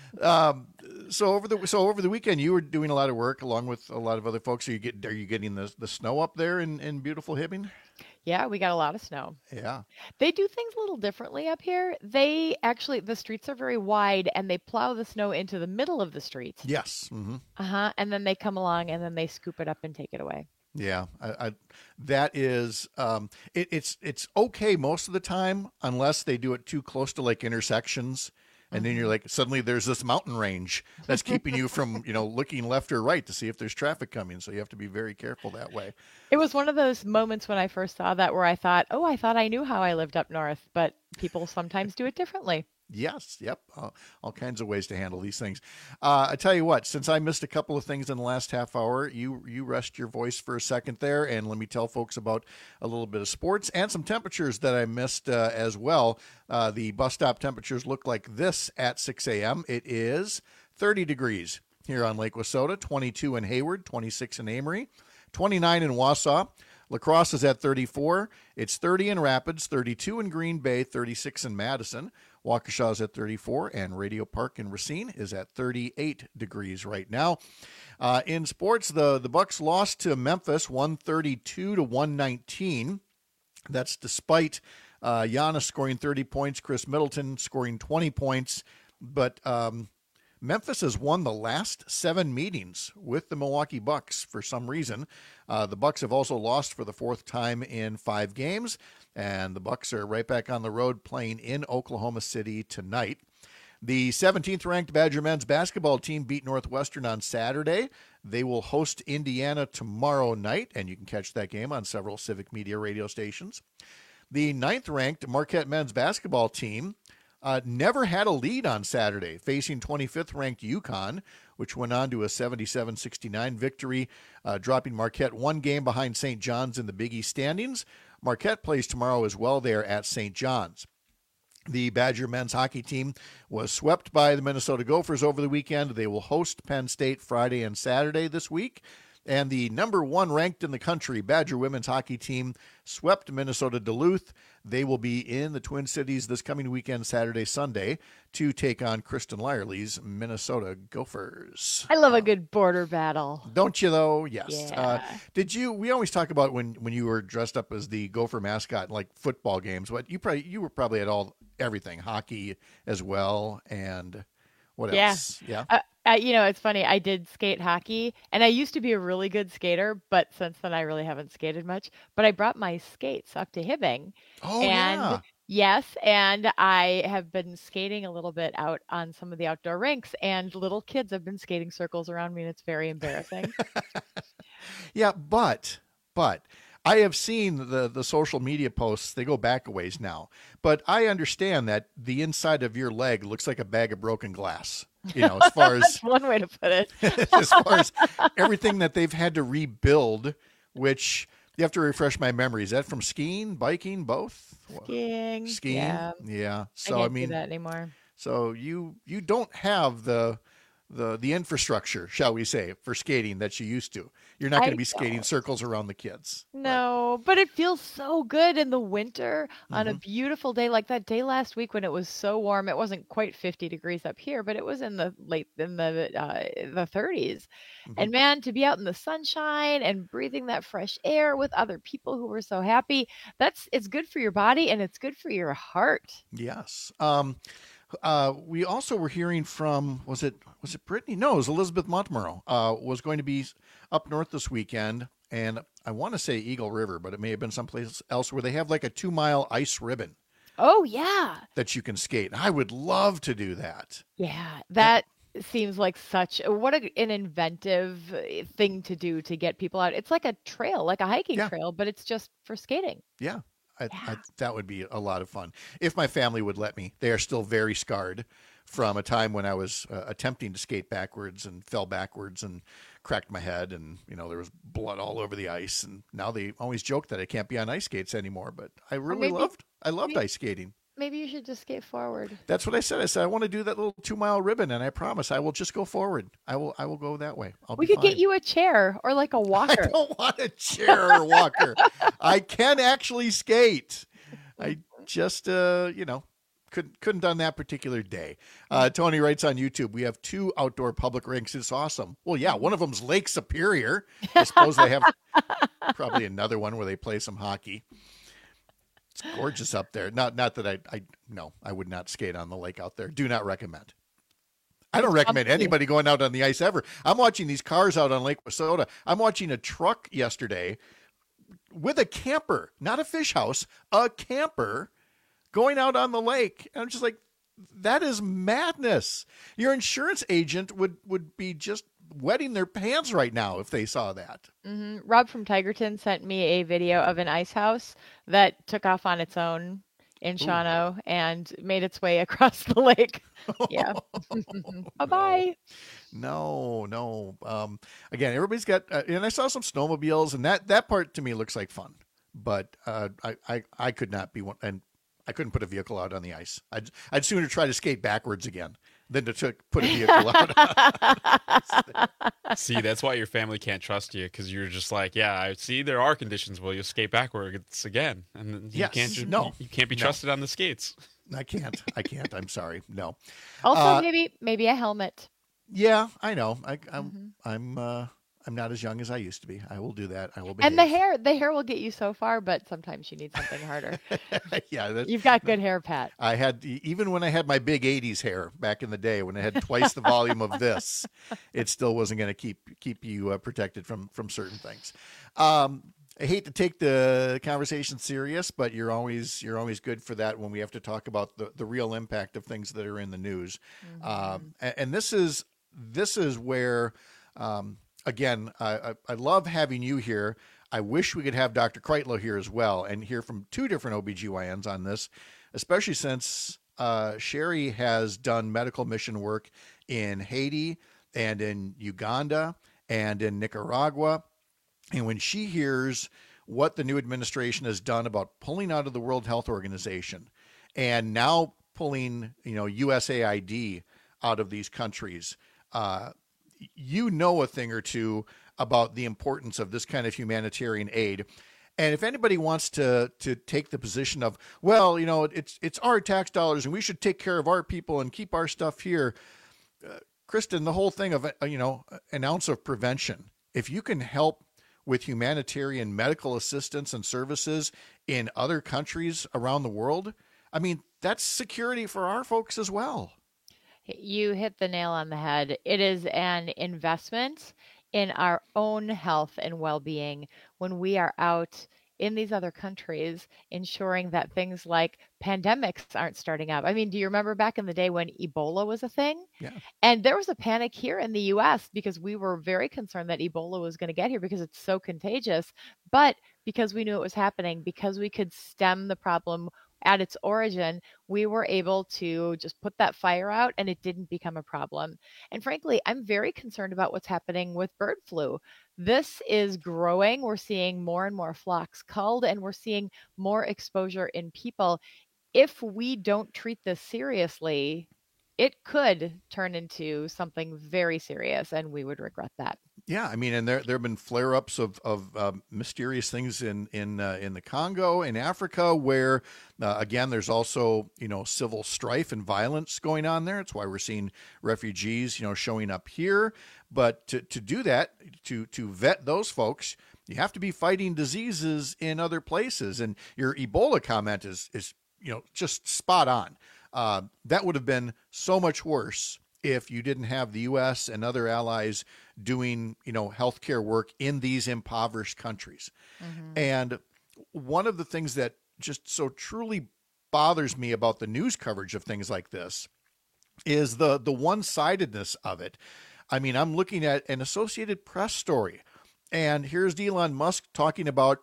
Um, so over the so over the weekend, you were doing a lot of work along with a lot of other folks. Are you get are you getting the the snow up there in, in beautiful Hibbing? Yeah, we got a lot of snow. Yeah. They do things a little differently up here. They actually, the streets are very wide and they plow the snow into the middle of the streets. Yes. Mm-hmm. Uh-huh. And then they come along and then they scoop it up and take it away. Yeah, I, I, that is um, it, it's it's okay most of the time unless they do it too close to like intersections, and then you're like suddenly there's this mountain range that's keeping you from you know looking left or right to see if there's traffic coming. So you have to be very careful that way. It was one of those moments when I first saw that where I thought, oh, I thought I knew how I lived up north, but people sometimes do it differently. Yes, yep, uh, all kinds of ways to handle these things. Uh, I tell you what, since I missed a couple of things in the last half hour, you you rest your voice for a second there, and let me tell folks about a little bit of sports and some temperatures that I missed uh, as well. Uh, the bus stop temperatures look like this at six a.m. It is thirty degrees here on Lake Wissota, twenty-two in Hayward, twenty-six in Amory, twenty-nine in Wausau. La Crosse is at thirty-four. It's thirty in Rapids, thirty-two in Green Bay, thirty-six in Madison. Waukesha is at thirty-four, and Radio Park in Racine is at thirty-eight degrees right now. Uh, in sports, the, the Bucks lost to Memphis one thirty-two to one nineteen. That's despite uh, Giannis scoring thirty points, Chris Middleton scoring twenty points. But um, Memphis has won the last seven meetings with the Milwaukee Bucks for some reason. Uh, the Bucks have also lost for the fourth time in five games, and the Bucks are right back on the road playing in Oklahoma City tonight. The seventeenth ranked Badger men's basketball team beat Northwestern on Saturday. They will host Indiana tomorrow night, and you can catch that game on several Civic Media radio stations. The ninth ranked Marquette men's basketball team Uh, never had a lead on Saturday, facing twenty-fifth ranked UConn, which went on to a seventy-seven sixty-nine victory, uh, dropping Marquette one game behind Saint John's in the Big East standings. Marquette plays tomorrow as well there at Saint John's. The Badger men's hockey team was swept by the Minnesota Gophers over the weekend. They will host Penn State Friday and Saturday this week. And the number one ranked in the country Badger women's hockey team swept Minnesota Duluth. They will be in the Twin Cities this coming weekend, Saturday, Sunday, to take on Kristen Lyerly's Minnesota Gophers. I love a good border battle. Don't you, though? Yes. Yeah. Uh, did you? We always talk about when, when you were dressed up as the Gopher mascot, like football games. What you probably you were probably at all everything, hockey as well, and what Yeah. else? Yeah. Uh, uh, you know, it's funny. I did skate hockey, and I used to be a really good skater, but since then I really haven't skated much. But I brought my skates up to Hibbing, Oh, and yeah. Yes, and I have been skating a little bit out on some of the outdoor rinks, and little kids have been skating circles around me, and it's very embarrassing. Yeah, but but I have seen the the social media posts. They go back a ways now, but I understand that the inside of your leg looks like a bag of broken glass. You know, as far as That's one way to put it. as far as everything that they've had to rebuild, which you have to refresh my memory. Is that from skiing, biking, both? Skiing. Skiing. Yeah. Yeah. So I I, can't mean, do that anymore. so you you don't have the the the infrastructure, shall we say, for skating that you used to. You're not going I to be skating don't. circles around the kids. No, but it feels so good in the winter on a Mhm. beautiful day like that day last week when it was so warm. It wasn't quite fifty degrees up here, but it was in the late in the uh, the thirties. And Mhm. man, to be out in the sunshine and breathing that fresh air with other people who were so happy, that's it's good for your body and it's good for your heart. Yes. Um, uh, we also were hearing from, was it was it Brittany? No, it was Elizabeth Montmorrow. Uh, was going to be up north this weekend, and I want to say Eagle River, but it may have been someplace else where they have like a two mile ice ribbon Oh yeah. that you can skate. And I would love to do that. Yeah, that seems like such what a, an inventive uh, thing to do to get people out. It's like a trail, like a hiking Yeah. trail, but it's just for skating. Yeah, I, I, that would be a lot of fun if my family would let me. They are still very scarred from a time when I was uh, attempting to skate backwards and fell backwards and cracked my head, and you know there was blood all over the ice. And now they always joke that I can't be on ice skates anymore, but I really maybe- loved I loved maybe- ice skating. Maybe you should just skate forward. That's what I said. I said I want to do that little two mile ribbon, and I promise I will just go forward. I will I will go that way. I'll We be could get fine. you a chair or like a walker. I don't want a chair or walker. I can actually skate. I just, uh, you know, couldn't couldn't done that particular day. Uh, Tony writes on YouTube, we have two outdoor public rinks. It's awesome. Well, yeah, one of them's Lake Superior. I suppose they have probably another one where they play some hockey. It's gorgeous up there. Not not that I, I no, I would not skate on the lake out there. Do not recommend. I don't recommend Up to you. anybody going out on the ice ever. I'm watching these cars out on Lake Wissota. I'm watching a truck yesterday with a camper, not a fish house, a camper going out on the lake. And I'm just like, that is madness. Your insurance agent would, would be just wetting their pants right now if they saw that. hmm Rob from Tigerton sent me a video of an ice house that took off on its own in Shawano and made its way across the lake. Yeah. Bye bye. No, no. Um, again, everybody's got, uh, and I saw some snowmobiles, and that, that part to me looks like fun. But uh, I, I, I could not be one, and I couldn't put a vehicle out on the ice. I'd, I'd sooner try to skate backwards again than to t- put a vehicle out. See, that's why your family can't trust you, because you're just like, yeah, I see there are conditions. Well, you'll skate backwards again, and then you Yes. can't. ju- No. you can't be No. trusted on the skates. I can't. I can't. I'm sorry. No. Also, Uh, maybe maybe a helmet. Yeah, I know. I, I'm Mm-hmm. I'm uh, I'm not as young as I used to be. I will do that. I will behave. And the hair, the hair will get you so far, but sometimes you need something harder. yeah, that, You've got good hair, Pat. I had even when I had my big eighties hair back in the day, when I had twice the volume of this, it still wasn't going to keep keep you uh, protected from from certain things. Um, I hate to take the conversation serious, but you're always you're always good for that when we have to talk about the, the real impact of things that are in the news. Um, and, and this is this is where, um, again, I, I, I love having you here. I wish we could have Doctor Kreitlow here as well and hear from two different O B G Y Ns on this, especially since uh, Sherry has done medical mission work in Haiti and in Uganda and in Nicaragua. And when she hears what the new administration has done about pulling out of the World Health Organization and now pulling, you know, U S A I D out of these countries, uh, you know a thing or two about the importance of this kind of humanitarian aid. And if anybody wants to to take the position of, well, you know, it's it's our tax dollars and we should take care of our people and keep our stuff here, uh, Kristen, the whole thing of, uh, you know, an ounce of prevention. If you can help with humanitarian medical assistance and services in other countries around the world, I mean, that's security for our folks as well. You hit the nail on the head. It is an investment in our own health and well-being when we are out in these other countries, ensuring that things like pandemics aren't starting up. I mean, do you remember back in the day when Ebola was a thing? Yeah. And there was a panic here in the U S because we were very concerned that Ebola was going to get here because it's so contagious. But because we knew it was happening, because we could stem the problem at its origin, we were able to just put that fire out and it didn't become a problem. And frankly, I'm very concerned about what's happening with bird flu. This is growing. We're seeing more and more flocks culled, and we're seeing more exposure in people. If we don't treat this seriously, it could turn into something very serious, and we would regret that. Yeah, I mean, and there there have been flare-ups of of uh, mysterious things in in uh, in the Congo, in Africa, where uh, again, there's also you know civil strife and violence going on there. It's why we're seeing refugees you know showing up here. But to to do that, to to vet those folks, you have to be fighting diseases in other places. And your Ebola comment is is you know just spot on. Uh, that would have been so much worse if you didn't have the U S and other allies doing, you know, healthcare work in these impoverished countries. Mm-hmm. And one of the things that just so truly bothers me about the news coverage of things like this is the the one-sidedness of it. I mean, I'm looking at an Associated Press story, and here's Elon Musk talking about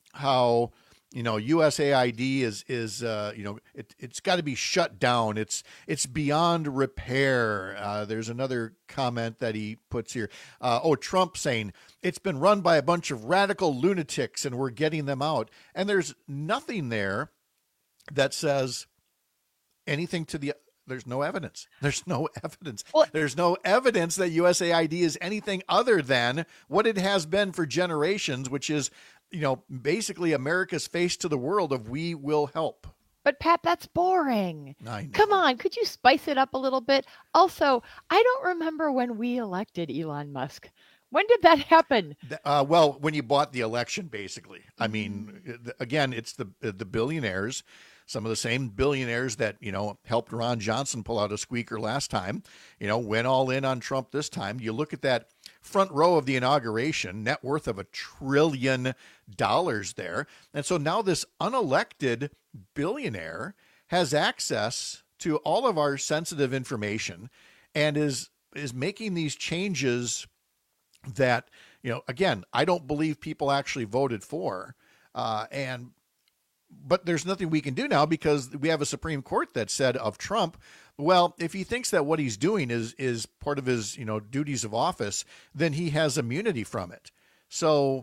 how you know, U S A I D is, is uh, you know, it, it's got to be shut down. It's it's beyond repair. Uh, there's another comment that he puts here. Uh, oh, Trump saying it's been run by a bunch of radical lunatics and we're getting them out. And there's nothing there that says anything to the There's no evidence. There's no evidence. Well, There's no evidence that U S A I D is anything other than what it has been for generations, which is, you know, basically America's face to the world of we will help. But Pat, that's boring. I know. Come on, could you spice it up a little bit? Also, I don't remember when we elected Elon Musk. When did that happen? Uh, well, when you bought the election, basically. I mean, again, it's the the billionaires, some of the same billionaires that, you know, helped Ron Johnson pull out a squeaker last time, you know, went all in on Trump this time. You look at that front row of the inauguration, net worth of a trillion dollars there. And so now this unelected billionaire has access to all of our sensitive information and is is making these changes that, you know, again, I don't believe people actually voted for. Uh, and but there's nothing we can do now because we have a Supreme Court that said of Trump, well, if he thinks that what he's doing is is part of his, you know, duties of office, then he has immunity from it. So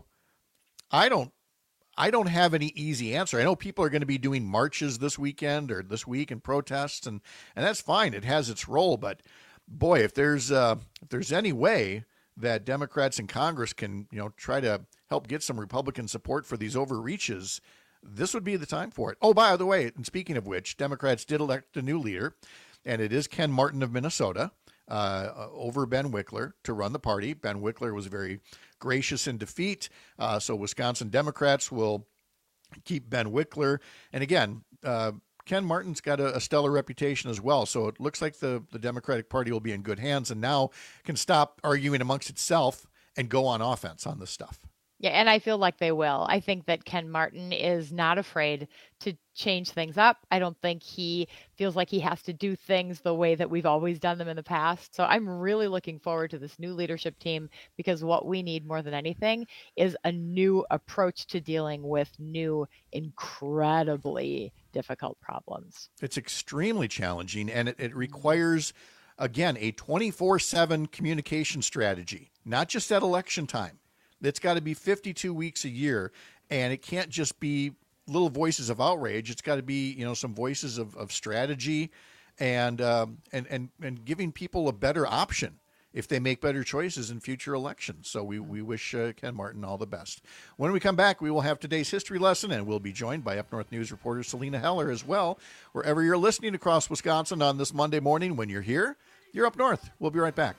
I don't I don't have any easy answer. I know people are going to be doing marches this weekend or this week and protests, and and that's fine. It has its role, but boy, if there's uh, if there's any way that Democrats in Congress can, you know, try to help get some Republican support for these overreaches, this would be the time for it. Oh, by the way, and speaking of which, Democrats did elect a new leader, and it is Ken Martin of Minnesota uh, over Ben Wickler to run the party. Ben Wickler was very gracious in defeat, uh, so Wisconsin Democrats will keep Ben Wickler. And again, uh, Ken Martin's got a, a stellar reputation as well, so it looks like the, the Democratic Party will be in good hands and now can stop arguing amongst itself and go on offense on this stuff. Yeah, and I feel like they will. I think that Ken Martin is not afraid to change things up. I don't think he feels like he has to do things the way that we've always done them in the past. So I'm really looking forward to this new leadership team because what we need more than anything is a new approach to dealing with new, incredibly difficult problems. It's extremely challenging, and it, it requires, again, a twenty-four seven communication strategy, not just at election time. It's got to be fifty-two weeks a year, and it can't just be little voices of outrage. It's got to be, you know, some voices of, of strategy and, um, and, and, and giving people a better option if they make better choices in future elections. So we, we wish uh, Ken Martin all the best. When we come back, we will have today's history lesson, and we'll be joined by Up North News reporter Selena Heller as well. Wherever you're listening across Wisconsin on this Monday morning, when you're here, you're up north. We'll be right back.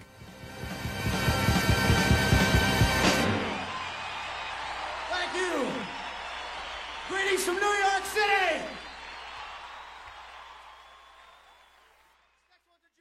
From New York City!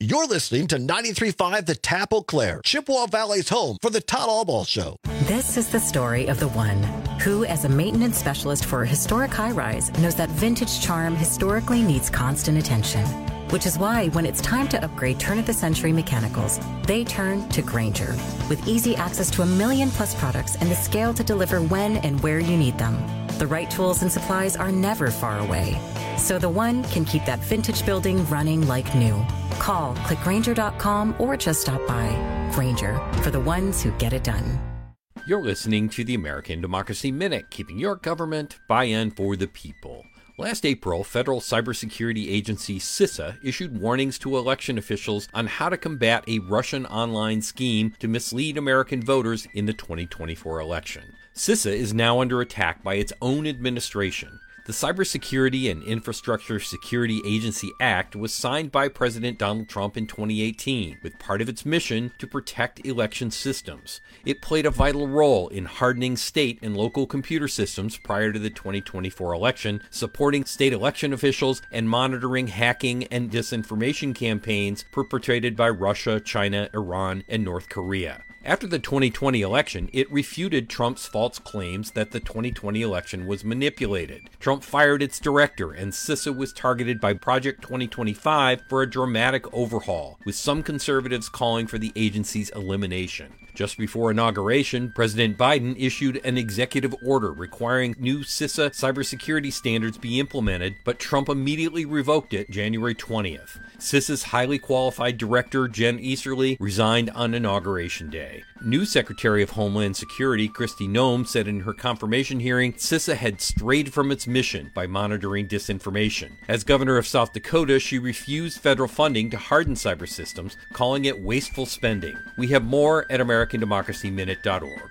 You're listening to ninety-three point five The Tap Eau Claire, Chippewa Valley's home for the Todd Allball Show. This is the story of the one who, as a maintenance specialist for a historic high-rise, knows that vintage charm historically needs constant attention. Which is why when it's time to upgrade turn-of-the-century mechanicals, they turn to Grainger. With easy access to a million plus products and the scale to deliver when and where you need them. The right tools and supplies are never far away. So the one can keep that vintage building running like new. Call, click Grainger dot com, or just stop by. Grainger, for the ones who get it done. You're listening to the American Democracy Minute, keeping your government by and for the people. Last April, federal cybersecurity agency CISA issued warnings to election officials on how to combat a Russian online scheme to mislead American voters in the twenty twenty-four election. CISA is now under attack by its own administration. The Cybersecurity and Infrastructure Security Agency Act was signed by President Donald Trump in twenty eighteen, with part of its mission to protect election systems. It played a vital role in hardening state and local computer systems prior to the twenty twenty-four election, supporting state election officials, and monitoring hacking and disinformation campaigns perpetrated by Russia, China, Iran, and North Korea. After the twenty twenty election, it refuted Trump's false claims that the twenty twenty election was manipulated. Trump fired its director, and CISA was targeted by Project twenty twenty-five for a dramatic overhaul, with some conservatives calling for the agency's elimination. Just before inauguration, President Biden issued an executive order requiring new CISA cybersecurity standards be implemented, but Trump immediately revoked it January twentieth. CISA's highly qualified director, Jen Easterly, resigned on Inauguration Day. New Secretary of Homeland Security, Kristi Noem, said in her confirmation hearing CISA had strayed from its mission by monitoring disinformation. As governor of South Dakota, she refused federal funding to harden cyber systems, calling it wasteful spending. We have more at American Democracy Minute dot org.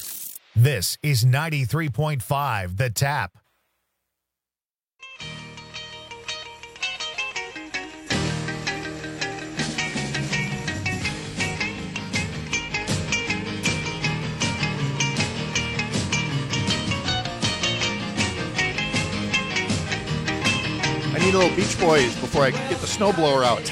This is ninety-three point five The Tap. I need a little Beach Boys before I get the snowblower out.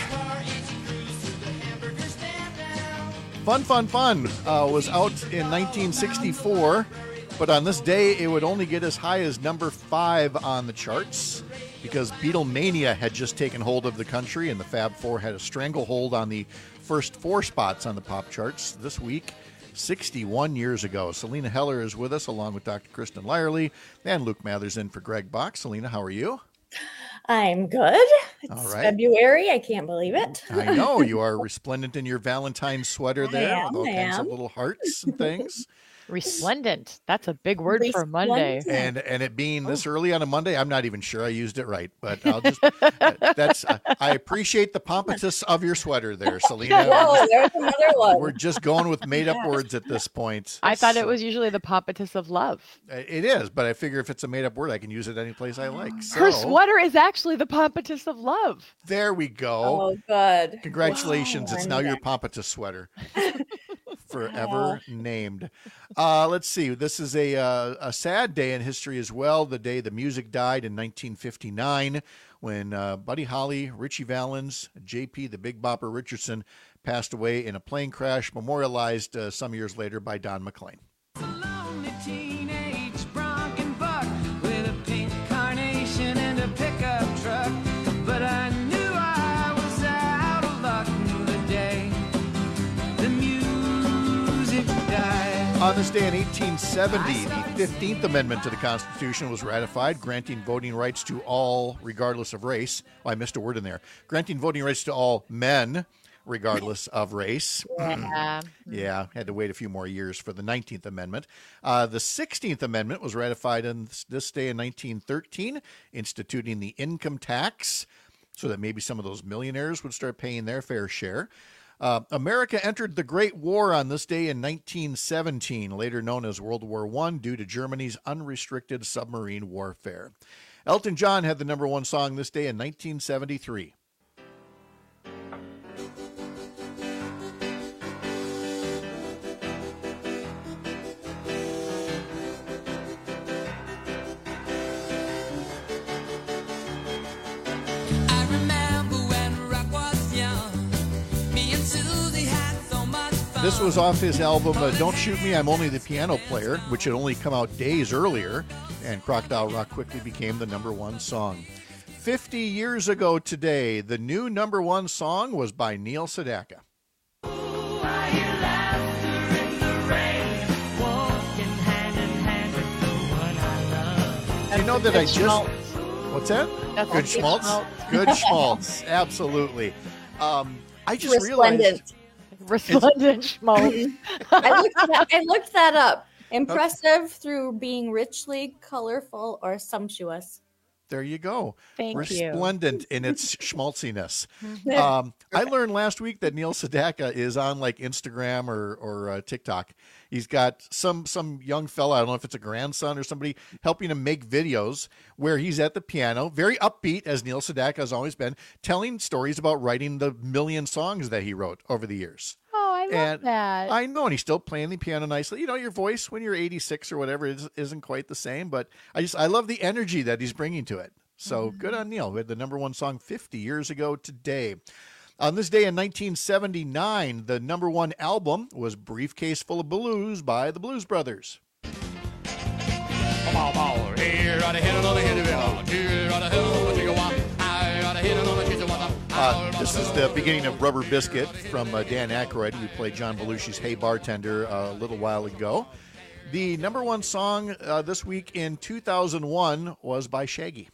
Fun, Fun, Fun uh, was out in nineteen sixty-four, but on this day it would only get as high as number five on the charts because Beatlemania had just taken hold of the country and the Fab Four had a stranglehold on the first four spots on the pop charts this week. sixty-one years ago. Selena Heller is with us along with Doctor Kristen Lyerly and Luke Mathers in for Greg Bach. Selena, how are you? I'm good. It's All right. February. I can't believe it. I know. You are resplendent in your Valentine's sweater there I am, with all I kinds am. of little hearts and things. Resplendent. That's a big word for Monday. And and it being this early on a Monday, I'm not even sure I used it right, but I'll just that's uh, I appreciate the pompatus of your sweater there, Selena. Oh, there's another one. We're just going with made up words at this point. I thought it was usually the pompatus of love. It is, but I figure if it's a made up word, I can use it any place I like. Her So, sweater is actually the pompatus of love. there we go. Oh, good. Congratulations. Wow, It's I now knew your that. pompatus sweater. Forever named. Uh, let's see. This is a uh, a sad day in history as well. The day the music died in nineteen fifty-nine when uh, Buddy Holly, Richie Valens, J P the Big Bopper Richardson passed away in a plane crash, memorialized uh, some years later by Don McLean. Lonely teenage bronc and buck with a pink carnation and a pickup truck. But I knew I was out of luck the day the music died. On this day in eighteen seventy, the fifteenth Amendment to the Constitution was ratified, granting voting rights to all, regardless of race. Oh, I missed a word in there. Granting voting rights to all men, regardless of race. Yeah. Yeah, had to wait a few more years for the nineteenth Amendment. Uh, the sixteenth Amendment was ratified on this, this day in nineteen thirteen, instituting the income tax so that maybe some of those millionaires would start paying their fair share. Uh, America entered the Great War on this day in nineteen seventeen, later known as World War One, due to Germany's unrestricted submarine warfare. Elton John had the number one song this day in nineteen seventy-three. I remember when rock was young This was off his album uh, Don't Shoot Me, I'm Only the Piano Player, which had only come out days earlier, and Crocodile Rock quickly became the number one song. Fifty years ago today, the new number one song was by Neil Sedaka. You know that I just... What's that? That's Good good schmaltz? schmaltz. Good schmaltz, absolutely. Um, I just Resplendent. realized... Resplendent schmaltz. I, looked that, I looked that up. Impressive through being richly colorful or sumptuous. There you go. Thank you. Resplendent in its schmaltziness. Mhm. Um, I learned last week that Neil Sedaka is on like Instagram or or uh, TikTok. He's got some some young fella, I don't know if it's a grandson or somebody, helping him make videos where he's at the piano, very upbeat as Neil Sedaka has always been, telling stories about writing the million songs that he wrote over the years. Oh, I love And that. I know, and he's still playing the piano nicely. You know, your voice when you're eighty-six or whatever is, isn't quite the same, but I just I love the energy that he's bringing to it. So good on Neil. We had the number one song fifty years ago today. On this day in nineteen seventy-nine, the number one album was Briefcase Full of Blues by the Blues Brothers. Uh, this is the beginning of Rubber Biscuit from uh, Dan Aykroyd, who played John Belushi's Hey Bartender uh, a little while ago. The number one song uh, this week in two thousand one was by Shaggy.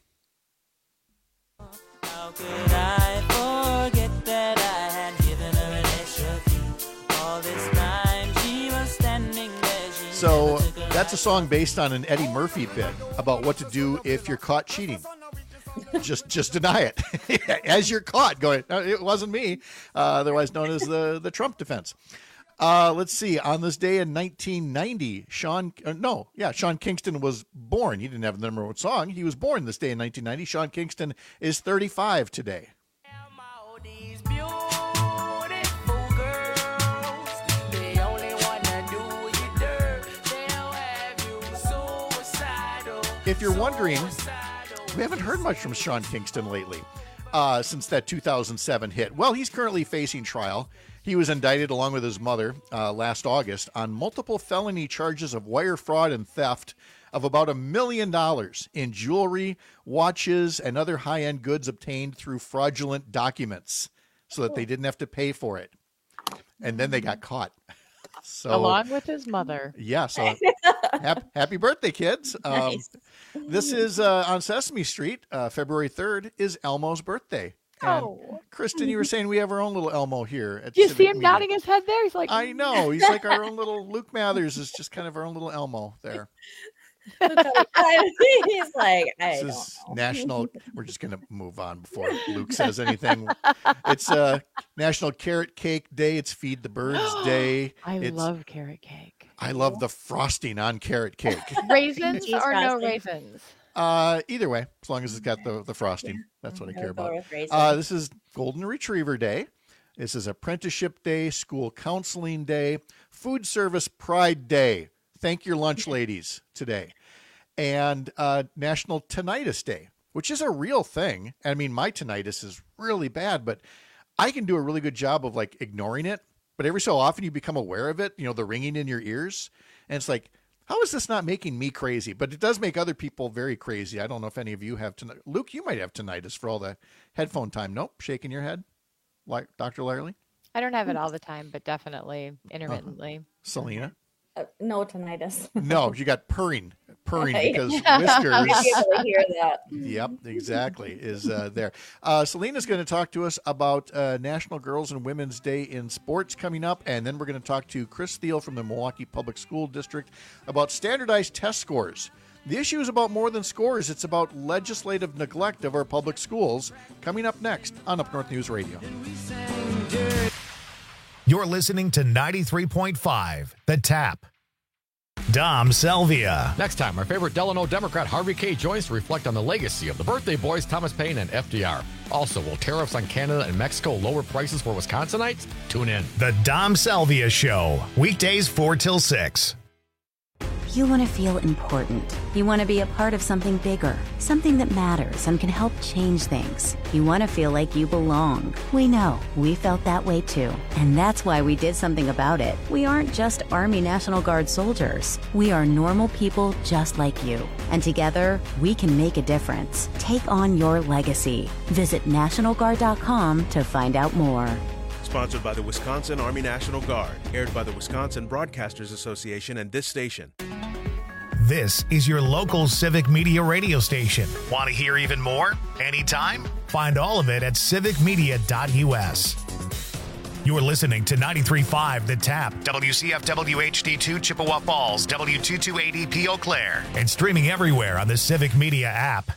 How could I forget that I had given her an extra key? All this time she was standing there. She So that's a song based on an Eddie Murphy bit about what to do if you're caught cheating. Just just deny it as you're caught going, no, it wasn't me, uh, otherwise known as the, the Trump defense. Uh, let's see. On this day in nineteen ninety, Sean, uh, no, yeah, Sean Kingston was born. He didn't have the number one song. He was born this day in nineteen ninety. Sean Kingston is thirty-five today. If you're wondering, we haven't heard much from Sean Kingston lately uh, since that two thousand seven hit. Well, he's currently facing trial. He was indicted along with his mother uh, last August on multiple felony charges of wire fraud and theft of about a million dollars in jewelry, watches, and other high-end goods obtained through fraudulent documents so that they didn't have to pay for it. And then they got caught. So, Along with his mother. yeah, so happy, happy birthday, kids. Um, Nice. This is uh, on Sesame Street. Uh, February third is Elmo's birthday. And Oh. Kristen, you were saying we have our own little Elmo here. At Do you Civic see him Media. nodding his head there? He's like, I know. He's like our own little Luke Mathers is just kind of our own little Elmo there. He's like, I This don't is know. National. We're just going to move on before Luke says anything. It's uh, National Carrot Cake Day. It's Feed the Birds Day. I It's- love carrot cake. I love the frosting on carrot cake. Raisins Cheese or no frosting. raisins? Uh, either way, as long as it's got the, the frosting, that's what I I'll care go about. with raisins. Uh, this is Golden Retriever Day. This is Apprenticeship Day, School Counseling Day, Food Service Pride Day. Thank your lunch ladies today. And uh, National Tinnitus Day, which is a real thing. I mean, my tinnitus is really bad, but I can do a really good job of like ignoring it. But every so often you become aware of it, you know, the ringing in your ears. And it's like, how is this not making me crazy? But it does make other people very crazy. I don't know if any of you have tinnitus. Luke, you might have tinnitus for all the headphone time. Nope. Shaking your head, like Doctor Larley. I don't have it all the time, but definitely intermittently. Selena. Uh, no tinnitus. No, you got purring, purring Right. because I whiskers. can't really hear that. Yep, exactly, is uh, there. Uh, Selena's going to talk to us about uh, National Girls and Women's Day in Sports coming up, and then we're going to talk to Chris Thiel from the Milwaukee Public School District about standardized test scores. The issue is about more than scores. It's about legislative neglect of our public schools. Coming up next on Up North News Radio. You're listening to ninety-three point five, The Tap. Dom Selvia. Next time, our favorite Delano Democrat Harvey K joins to reflect on the legacy of the birthday boys Thomas Paine and F D R. Also, will tariffs on Canada and Mexico lower prices for Wisconsinites? Tune in. The Dom Selvia Show, weekdays four till six. You want to feel important. You want to be a part of something bigger, something that matters and can help change things. You want to feel like you belong. We know. We felt that way too. And that's why we did something about it. We aren't just Army National Guard soldiers. We are normal people just like you. And together, we can make a difference. Take on your legacy. Visit National Guard dot com to find out more. Sponsored by the Wisconsin Army National Guard. Aired by the Wisconsin Broadcasters Association and this station. This is your local civic media radio station. Want to hear even more? Anytime? Find all of it at civic media dot u s. You're listening to ninety-three point five The Tap, W C F W H D two Chippewa Falls, W two two eight E P Eau Claire, and streaming everywhere on the Civic Media app.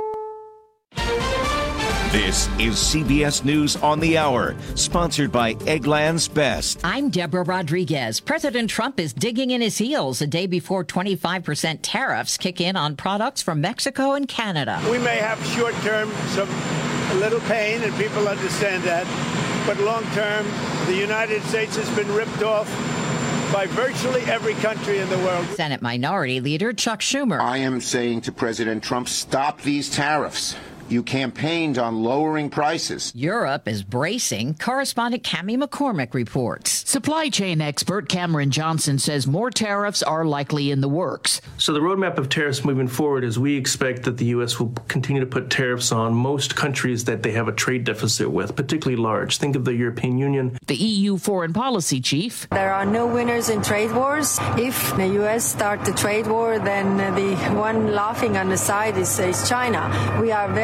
This is C B S News on the Hour, sponsored by Eggland's Best. I'm Deborah Rodriguez. President Trump is digging in his heels a day before twenty-five percent tariffs kick in on products from Mexico and Canada. We may have short-term some a little pain, and people understand that. But long-term, the United States has been ripped off by virtually every country in the world. Senate Minority Leader Chuck Schumer. I am saying to President Trump, stop these tariffs. You campaigned on lowering prices. Europe is bracing. Correspondent Cammie McCormick reports. Supply chain expert Cameron Johnson says more tariffs are likely in the works. So the roadmap of tariffs moving forward is we expect that the U S will continue to put tariffs on most countries that they have a trade deficit with, particularly large. Think of the European Union. The E U foreign policy chief. There are no winners in trade wars. If the U S start the trade war, then the one laughing on the side is, is China. We are very